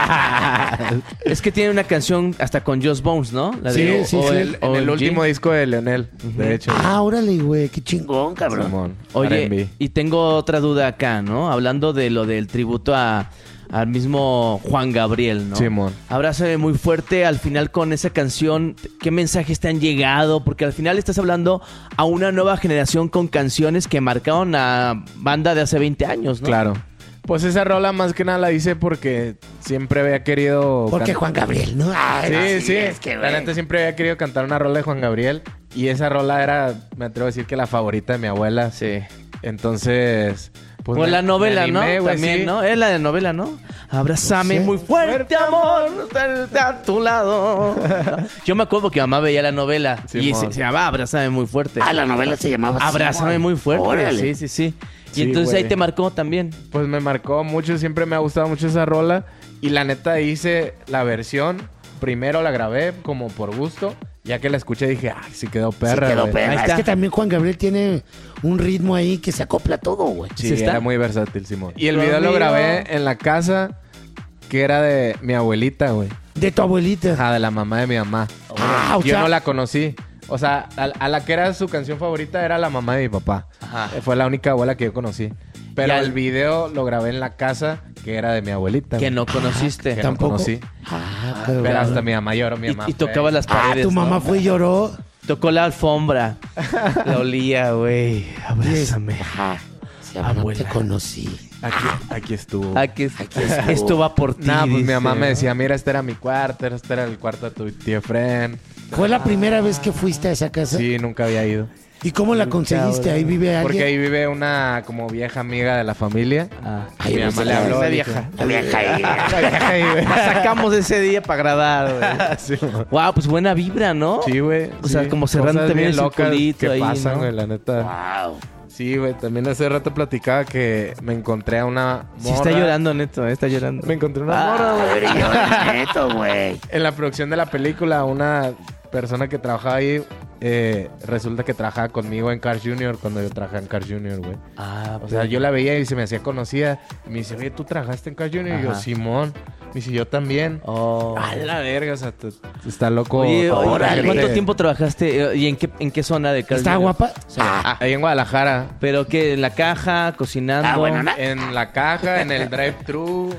Es que tiene una canción hasta con Just Bones, ¿no? La Sí, de- sí, o sí. el- En o el el último G. disco de Leonel, de hecho. Ah, órale, güey. Qué chingón, cabrón. Simón. Oye, R&B. y tengo otra duda acá, ¿no? Hablando de lo del tributo a al mismo Juan Gabriel, ¿no? Simón. Abrázame muy fuerte. Al final con esa canción, ¿qué mensajes te han llegado? Porque al final estás hablando a una nueva generación con canciones que marcaron a banda de hace 20 años, ¿no? Claro. Pues esa rola más que nada la hice porque siempre había querido... Porque Juan Gabriel, ¿no? Ay, Sí. es que, La güey. neta siempre había querido cantar una rola de Juan Gabriel. Y esa rola era, me atrevo a decir que la favorita de mi abuela. Sí. Entonces... Pues la novela, me animé, ¿no? güey, También, sí. ¿no? Es la de novela, ¿no? Abrázame muy fuerte, amor, a tu lado. Yo me acuerdo que mamá veía la novela y se llamaba Abrázame muy fuerte. Ah, la novela se llamaba así. Abrázame muy fuerte. Órale. Sí. Y Sí, entonces güey. ahí te marcó también. Pues me marcó mucho, siempre me ha gustado mucho esa rola. Y la neta hice la versión, primero la grabé como por gusto. Ya que la escuché dije, ay, sí quedó perra. Sí quedó güey. perra. Es que también Juan Gabriel tiene un ritmo ahí que se acopla a todo, güey. Sí, ¿Sí está? era muy versátil, Simón. Y el Lo video lo mío- grabé en la casa que era de mi abuelita, güey. De tu abuelita. Ajá, de la mamá de mi mamá. Ah, o Yo sea, no la conocí. O sea, a la que era su canción favorita era la mamá de mi papá. Ajá. Fue la única abuela que yo conocí. Pero Y al- el video lo grabé en la casa que era de mi abuelita. Que güey. no conociste. Que tampoco. no conocí. Ah, Pero cabrón. hasta mi mamá lloró, mi mamá. Y tocaba las paredes. tu mamá ¿no? fue y lloró. Tocó la alfombra. La olía, güey. Abrázame. Ajá. Se llama, no te Abuela. conocí. Aquí estuvo. Aquí estuvo. esto va por ti. Nah, pues mi dice. mamá me decía, mira, este era mi cuarto, este era el cuarto de tu tío Fren. ¿Fue la primera vez que fuiste a esa casa? Sí, nunca había ido. ¿Y cómo la conseguiste? ¿Ahí vive alguien? Porque ahí vive una como vieja amiga de la familia. Ay, mi no mamá sé, le habló. la le vieja. dijo, La vieja ahí. La vieja ahí, güey. La sacamos ese día para agradar, güey. Sí, Wow, pues buena vibra, ¿no? sí, güey. O sea, sí. como cerrando Cosas también bien el locas circulito que ahí, pasan, ¿no? güey, la neta. Wow. Sí, güey. También hace rato platicaba que me encontré a una morra. Sí, está llorando, Neto, está llorando. Me encontré una morra, güey. A ver, yo, neto, güey. En la producción de la película, una persona que trabajaba ahí, resulta que trabajaba conmigo en Cars Junior cuando yo trabajaba en Cars Junior, güey. Ah, O sea, yo la veía y se me hacía conocida. Y me dice, oye, ¿tú trabajaste en Cars Junior? Y yo, Ajá. Simón. Me dice, yo también. Oh. A la verga, o sea, está loco. Oye, órale. ¿cuánto tiempo trabajaste y en qué zona de Carl ¿Está Jr.? guapa? Ahí en Guadalajara. ¿Pero qué? ¿En la caja? ¿Cocinando? Ah, bueno, En la caja, en el drive-thru,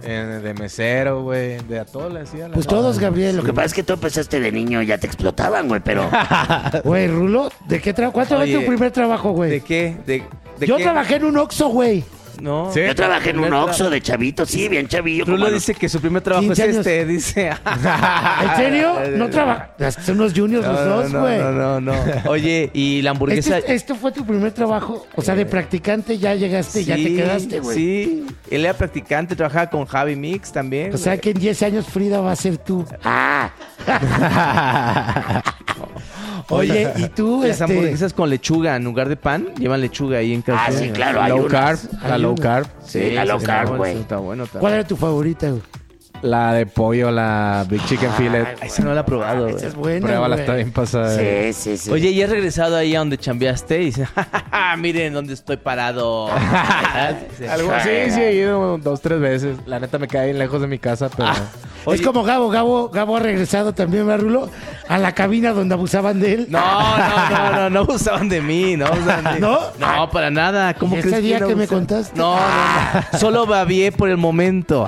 de mesero, güey. De a todo le hacía. la Pues neta. todos, Gabriel. Lo que pasa es que tú empezaste de niño, ya te explotaban, güey, pero... Güey, Rulo, ¿de qué trabajo? ¿Cuánto Oye, fue tu primer trabajo, güey? ¿De qué? ¿De Yo qué? trabajé en un Oxxo, güey. No. ¿Sí? Yo trabajé en un Primer Oxxo de chavito, sí, bien chavillo. Rulo como a los- dice que su primer trabajo 15 es años. este, dice. ¿En serio? No trabajas. Son unos juniors los dos, güey. No. Oye, ¿y la hamburguesa? ¿Este fue tu primer trabajo? O sea, de practicante ya llegaste, ya te quedaste, güey. Sí, él era practicante, trabajaba con Javi Mix también. O sea, que en 10 años Frida va a ser tú. Ah, Oye, ¿y tú, las hamburguesas con lechuga en lugar de pan, llevan lechuga ahí en casa. Ah, sí, claro, hay Low unas. carb. La Hay low unas. carb. Sí, la low carb, güey. Está bueno. Está ¿Cuál era tu favorita, güey? La de pollo, la Big Chicken Fillet. Esa no la he probado, Esa güey. es buena, Pruébala, güey. está bien pasada. Sí. Oye, ¿y has regresado ahí a donde chambeaste? Y dices, miren dónde estoy parado. Algo así, sí he ido 2, 3 veces. La neta me cae bien lejos de mi casa, pero... Es como Gabo ha regresado también, ¿verdad, Rulo? A la cabina donde abusaban de él. No abusaban de mí, no abusaban de ¿No? No, para nada. ¿Cómo ¿Ese crees día no que me abusaban? contaste? No. Solo babié por el momento.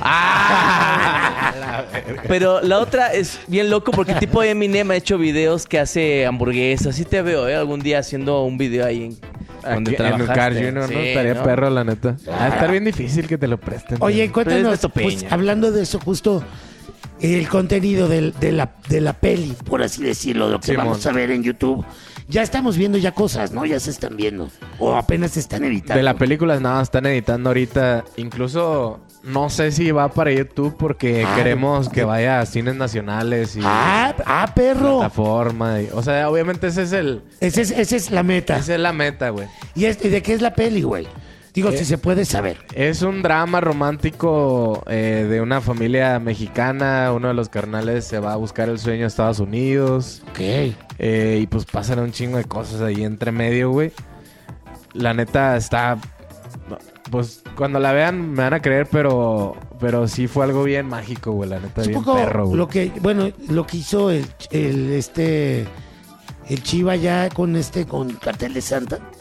Pero la otra es bien loco porque el tipo Eminem ha hecho videos que hace hamburguesas. Sí te veo, algún día haciendo un video ahí en donde Aquí, en el trabajaste. Car Junior, ¿no? Sí, Estaría ¿no? perro, la neta. Va a estar bien difícil que te lo presten. Oye, Pero es cuéntanos, Beto pues, Peña. hablando de eso, justo el contenido de la peli. Por así decirlo, lo que Simón. vamos a ver en YouTube. Ya estamos viendo ya cosas, ¿No? Ya se están viendo. o apenas se están editando. De la película nada, están editando ahorita. Incluso no sé si va para YouTube porque queremos que vaya a cines nacionales y Perro. plataforma. O sea, obviamente ese Esa es la meta. esa es la meta, güey. ¿Y de qué es la peli, güey? Digo, si se puede saber. Es un drama romántico de una familia mexicana. Uno de los carnales se va a buscar el sueño a Estados Unidos. Ok. Y pues pasan un chingo de cosas ahí entre medio, güey. La neta está... Pues cuando la vean me van a creer, pero sí fue algo bien mágico, güey. La neta, Es un bien poco perro, güey. lo que hizo el Chiva ya con Cartel de Santa.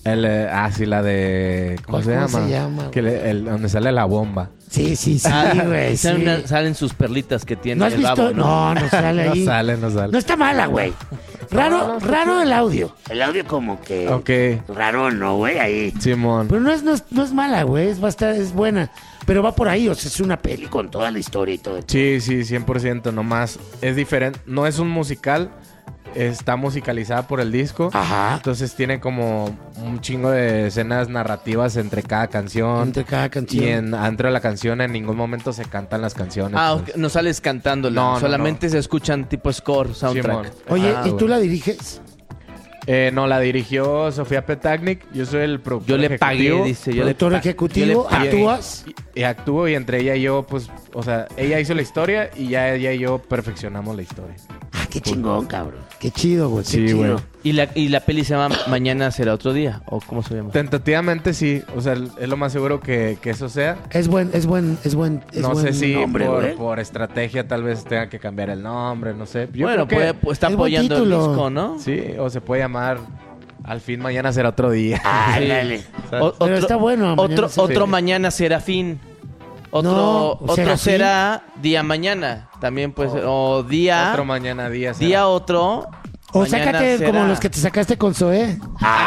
Sí, la de... ¿Cómo se llama? Que donde sale la bomba. Sí, güey. Salen sus perlitas que tiene. ¿No has visto? Babo, ¿no? No sale ahí. No sale. No está mala, güey. Raro el audio. El audio como que... Ok. Raro, ¿no, güey? Ahí. Simón. Pero no es mala, güey. Es buena. Pero va por ahí, o sea, es una peli Con toda la historia y todo. Sí, 100%. Nomás es diferente. No es un musical. Está musicalizada por el disco. Ajá. Entonces tiene como un chingo de escenas narrativas entre cada canción. Y dentro de la canción en ningún momento se cantan las canciones. Pues. No sales cantándola. No, solamente se escuchan tipo score, soundtrack. Simón. Oye, ¿y tú la diriges? No, la dirigió Sofía Petagnik. Yo soy el productor Yo le ejecutivo. pagué, dice. Productor ejecutivo, ¿actúas? Y actúo y entre ella y yo, pues, o sea, ella hizo la historia y ya ella y yo perfeccionamos la historia. Qué chingón, cabrón. Qué chido, güey. Sí, güey. ¿Y la peli se llama Mañana será otro día? ¿O cómo se llama? Tentativamente sí. O sea, es lo más seguro que eso sea. Es buen No sé si nombre, por estrategia tal vez tenga que cambiar el nombre, no sé. Yo bueno, creo que está apoyando el disco, ¿no? Sí, o se puede llamar Al fin mañana será otro día. Dale. Pero está bueno. Otro mañana será fin. Otro será día mañana. También pues. O día. Otro mañana día será. Día otro. O sácate como los que te sacaste con Zoé.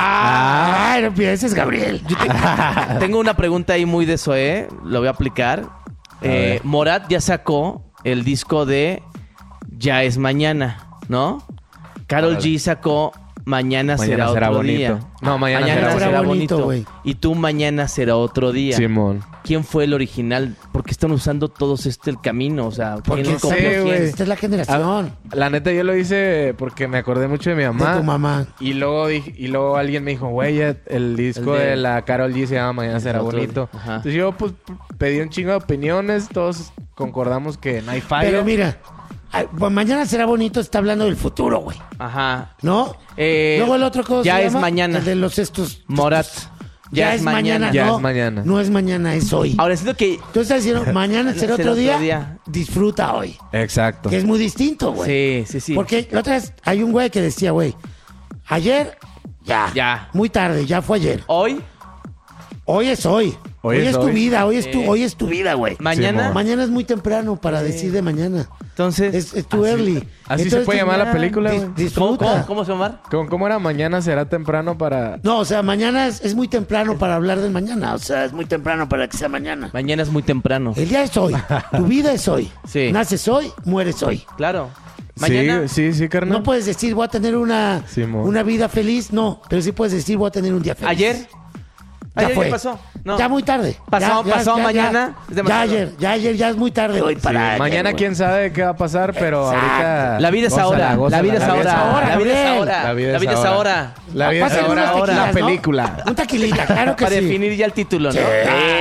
No pienses, Gabriel. Tengo una pregunta ahí muy de Zoé. Lo voy a aplicar. Morat ya sacó el disco de Ya es mañana, ¿no? Karol G sacó Mañana será otro bonito. día. No, mañana será bonito. Güey. Y tú Mañana será otro día. Simón. ¿Quién fue el original? ¿Por qué están usando todos el camino? O sea, ¿quién porque lo copió quién? Esta es la generación. La neta yo lo hice porque me acordé mucho de mi mamá. De tu mamá. Y luego alguien me dijo, güey, el disco de la Karol G se llama Mañana será bonito. Ajá. Entonces yo pues pedí un chingo de opiniones, todos concordamos que no hay fallo. Pero mira, pues Mañana será bonito, está hablando del futuro, güey. Ajá. ¿No? Luego el otro cosa Ya se es llama mañana. El de los estos. Morat. Ya es mañana. Ya No, es mañana. No es mañana, es hoy. Ahora siento que... Tú estás diciendo, mañana será otro día. Disfruta hoy. Exacto. Que es muy distinto, güey. Sí. Porque la otra vez hay un güey que decía, güey, ayer, Ya. muy tarde, ya fue ayer. Hoy, Hoy es hoy. Hoy es tu vida, hoy es tu vida, güey. mañana. Mañana es muy temprano para decir de mañana. Entonces... Es too early. Así Entonces, se puede llamar la película, güey. Disfruta. ¿Cómo se llama? ¿Cómo era? Mañana será temprano para... No, o sea, mañana es muy temprano para hablar del mañana. O sea, es muy temprano para que sea mañana. Mañana es muy temprano. El día es hoy. Tu vida es hoy. Sí. Naces hoy, mueres hoy. Claro. Mañana... Sí, carnal. No puedes decir voy a tener una Simón. vida feliz, no. Pero sí puedes decir voy a tener un día feliz. Ayer... Ya Ayer fue. ya pasó. No. Ya muy tarde. Pasó mañana. Es demasiado. Ya ayer, ya es muy tarde hoy para ayer, Mañana güey. quién sabe qué va a pasar, pero ahorita... La vida es gózala, ahora. gózala. La vida es ahora. La vida es Gabriel. ahora. La vida La vida es ahora. La vida es Pásenme unas ahora. tequilas, La ¿no? película. Un taquilita, claro que Para sí. definir ya el título, ¿no?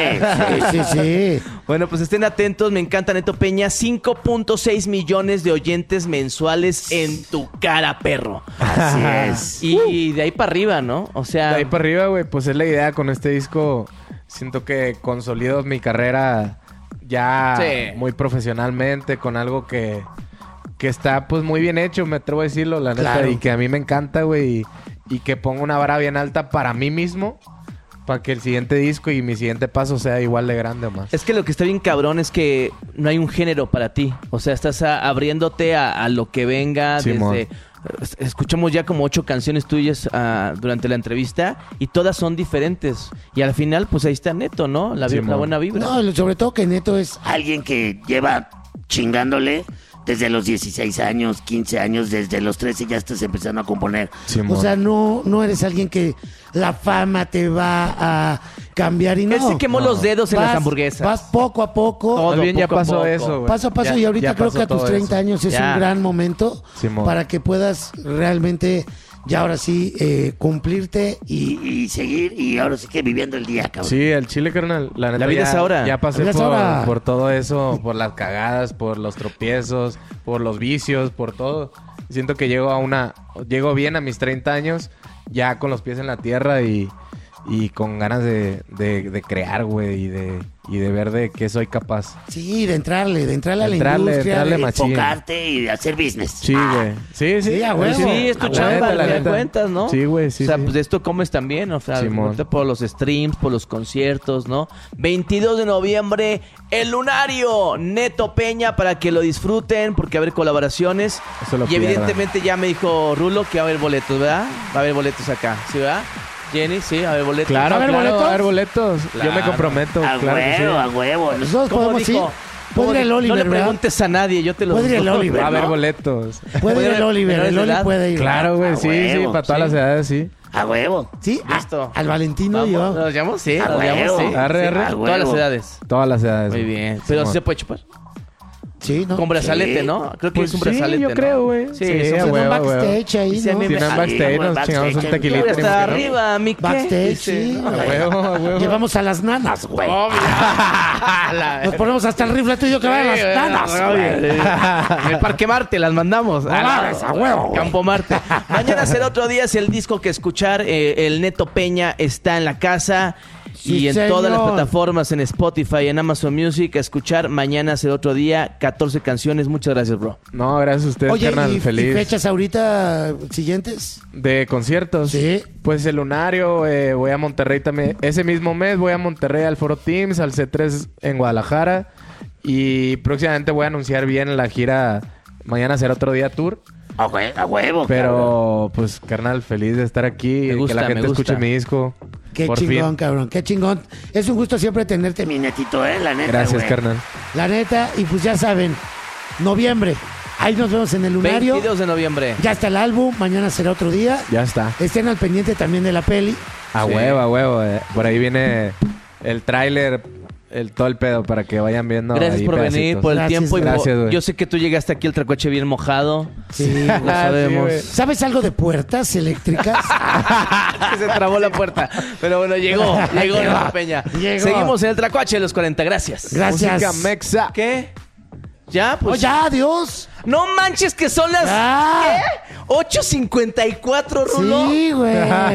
Sí. Bueno, pues estén atentos. Me encanta Neto Peña. 5.6 millones de oyentes mensuales en tu cara, perro. Así es. Y de ahí para arriba, ¿no? O sea... De ahí para arriba, güey, pues es la idea con este disco. Siento que consolido mi carrera ya muy profesionalmente, con algo que está pues muy bien hecho, me atrevo a decirlo, la neta, Claro. y que a mí me encanta, güey, y que pongo una vara bien alta para mí mismo, para que el siguiente disco y mi siguiente paso sea igual de grande o más. Es que lo que está bien cabrón es que no hay un género para ti. O sea, estás abriéndote a lo que venga. Simón. Escuchamos ya como 8 canciones tuyas durante la entrevista y todas son diferentes. Y al final, pues ahí está Neto, ¿no? La buena vibra. No, sobre todo que Neto es... Alguien que lleva chingándole desde los 16 años, 15 años, desde los 13 ya estás empezando a componer. Simón. O sea, no eres alguien que la fama te va a cambiar y no. Él se quemó los dedos en las hamburguesas. Vas poco a poco. Todo, Más bien ya poco a pasó poco. eso, güey. Paso a paso, y ahorita ya creo pasó que a tus todo 30 eso. años es Ya. un gran momento Simón. para que puedas realmente ya ahora sí cumplirte Y seguir, y ahora sí que viviendo el día, cabrón. Sí, el chile, carnal. La neta, La vida ya, es ahora. Ya pasé La vida es ahora. por todo eso, por las cagadas, por los tropiezos, por los vicios, por todo. Siento que llego bien a mis 30 años, ya con los pies en la tierra y y con ganas de crear, güey, y de ver de qué soy capaz. Sí, de entrarle a la industria, de enfocarte y de hacer business. Sí, güey. Sí. Sí, es tu chamba, me cuentas, ¿no? Sí, güey, sí. O sea, pues de esto comes también, o sea, por los streams, por los conciertos, ¿no? 22 de noviembre, El Lunario, Neto Peña, para que lo disfruten, porque va a haber colaboraciones. Y evidentemente ya me dijo Rulo que va a haber boletos, ¿verdad? Va a haber boletos acá, ¿sí, verdad? Jenny, sí, a ver boletos. Claro, ¿va a haber boletos? Claro. Yo me comprometo. A huevo. Nosotros podemos ir. Puede ir el Oliver, no le preguntes a a nadie, yo te lo digo. Puede ir el Oliver. Va a haber boletos. Puede ir el Oliver, el Oli puede ir. Claro, güey, sí, para todas las edades, sí. A huevo. Sí, listo. Al Valentino y yo. ¿Nos llamamos? Sí, nos llamamos, sí. Arre. Todas las edades. Todas las edades. Muy bien. Pero sí se puede chupar. Sí, ¿no? Con brazalete, ¿no? Creo que pues es un brazalete, sí, yo creo, güey. Sí, a huevo, un backstage ahí, ¿no? Si no en backstage, nos chingamos un tequilita. Hasta arriba, mi backstage, sí. A huevo. Llevamos a las nanas, güey. Nos ponemos hasta el rifle tuyo que va a las nanas, güey. En el Parque Marte las mandamos. A huevo. Campo Marte. Mañana será otro día, es el disco que escuchar. El Neto Peña está en la casa. Sí, y en señor. todas las plataformas, en Spotify, en Amazon Music, a escuchar. Mañana será otro día, 14 canciones. Muchas gracias, bro. No, gracias a ustedes, carnal. Feliz. ¿Y fechas ahorita siguientes? De conciertos. Sí. Pues El Lunario, voy a Monterrey también. Ese mismo mes voy a Monterrey al Foro Teams, al C3 en Guadalajara. Y próximamente voy a anunciar bien la gira. Mañana será otro día tour. A huevo. Pero, pues, carnal, feliz de estar aquí. Que la gente escuche mi disco. Qué chingón, cabrón. Qué chingón. Es un gusto siempre tenerte. Mi netito, la neta. Gracias, carnal. La neta. Y pues ya saben, noviembre. Ahí nos vemos en El Lunario. 22 de noviembre. Ya está el álbum. Mañana será otro día. Ya está. Estén al pendiente también de la peli. A huevo. Por ahí viene el tráiler, todo el pedo para que vayan viendo. Gracias por pedacitos. venir, por el tiempo. Gracias, yo sé que tú llegaste aquí al Tlacuache bien mojado. Sí, lo sabemos. Sí, ¿sabes algo de puertas eléctricas? Se trabó la puerta. Pero bueno, llegó la Peña. Seguimos en el Tlacuache de los 40. Gracias. Música mexa. ¿Qué? ¿Ya? Pues. Ya, adiós. No manches que son las... ¿Qué? 8:54, Rulo. Sí, güey.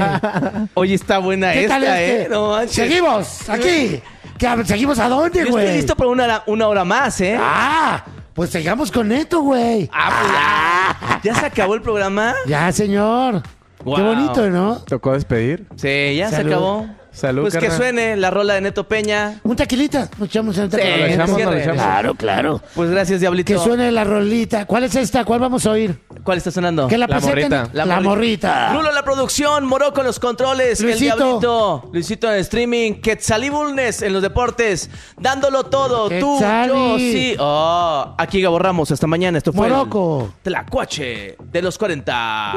Oye, está buena ¿Qué tal esta, No manches. Seguimos aquí. ¿Seguimos a dónde, güey? Yo estoy listo para una hora más, ¿eh? Pues sigamos con Neto, güey. ¿Ya se acabó el programa? Ya, señor. Wow. Qué bonito, ¿no? ¿Tocó despedir? Sí, ya Salud. se acabó. Salud, pues carnal. que suene la rola de Neto Peña. Un tequilita. Nos echamos en el tequilita. Nos lo echamos. Claro. Pues gracias, Diablito. Que suene la rolita. ¿Cuál es esta? ¿Cuál vamos a oír? ¿Cuál está sonando? Que la morrita. presenten. La morrita. Rulo en la producción, Morocco en los controles, Luisito. el Diablito, Luisito en el streaming, Quetzalí Bulnes en los deportes, dándolo todo, Quetzalí. tú, yo, sí. Aquí Gabo Ramos, hasta mañana. Esto fue Morocco. el Tlacuache de los 40.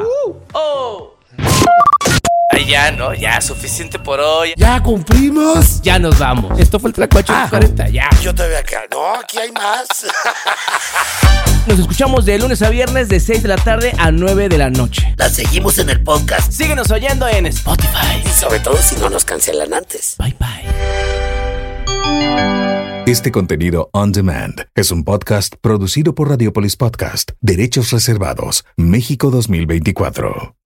Ay, ya, ¿no? Ya, suficiente por hoy. Ya cumplimos. Ya nos vamos. Esto fue el Tlacuache de los 40, ya. Yo todavía acá. No, aquí hay más. Nos escuchamos de lunes a viernes de 6 de la tarde a 9 de la noche. La seguimos en el podcast. Síguenos oyendo en Spotify. Y sobre todo si no nos cancelan antes. Bye, bye. Este contenido on demand es un podcast producido por Radiopolis Podcast, Derechos Reservados, México 2024.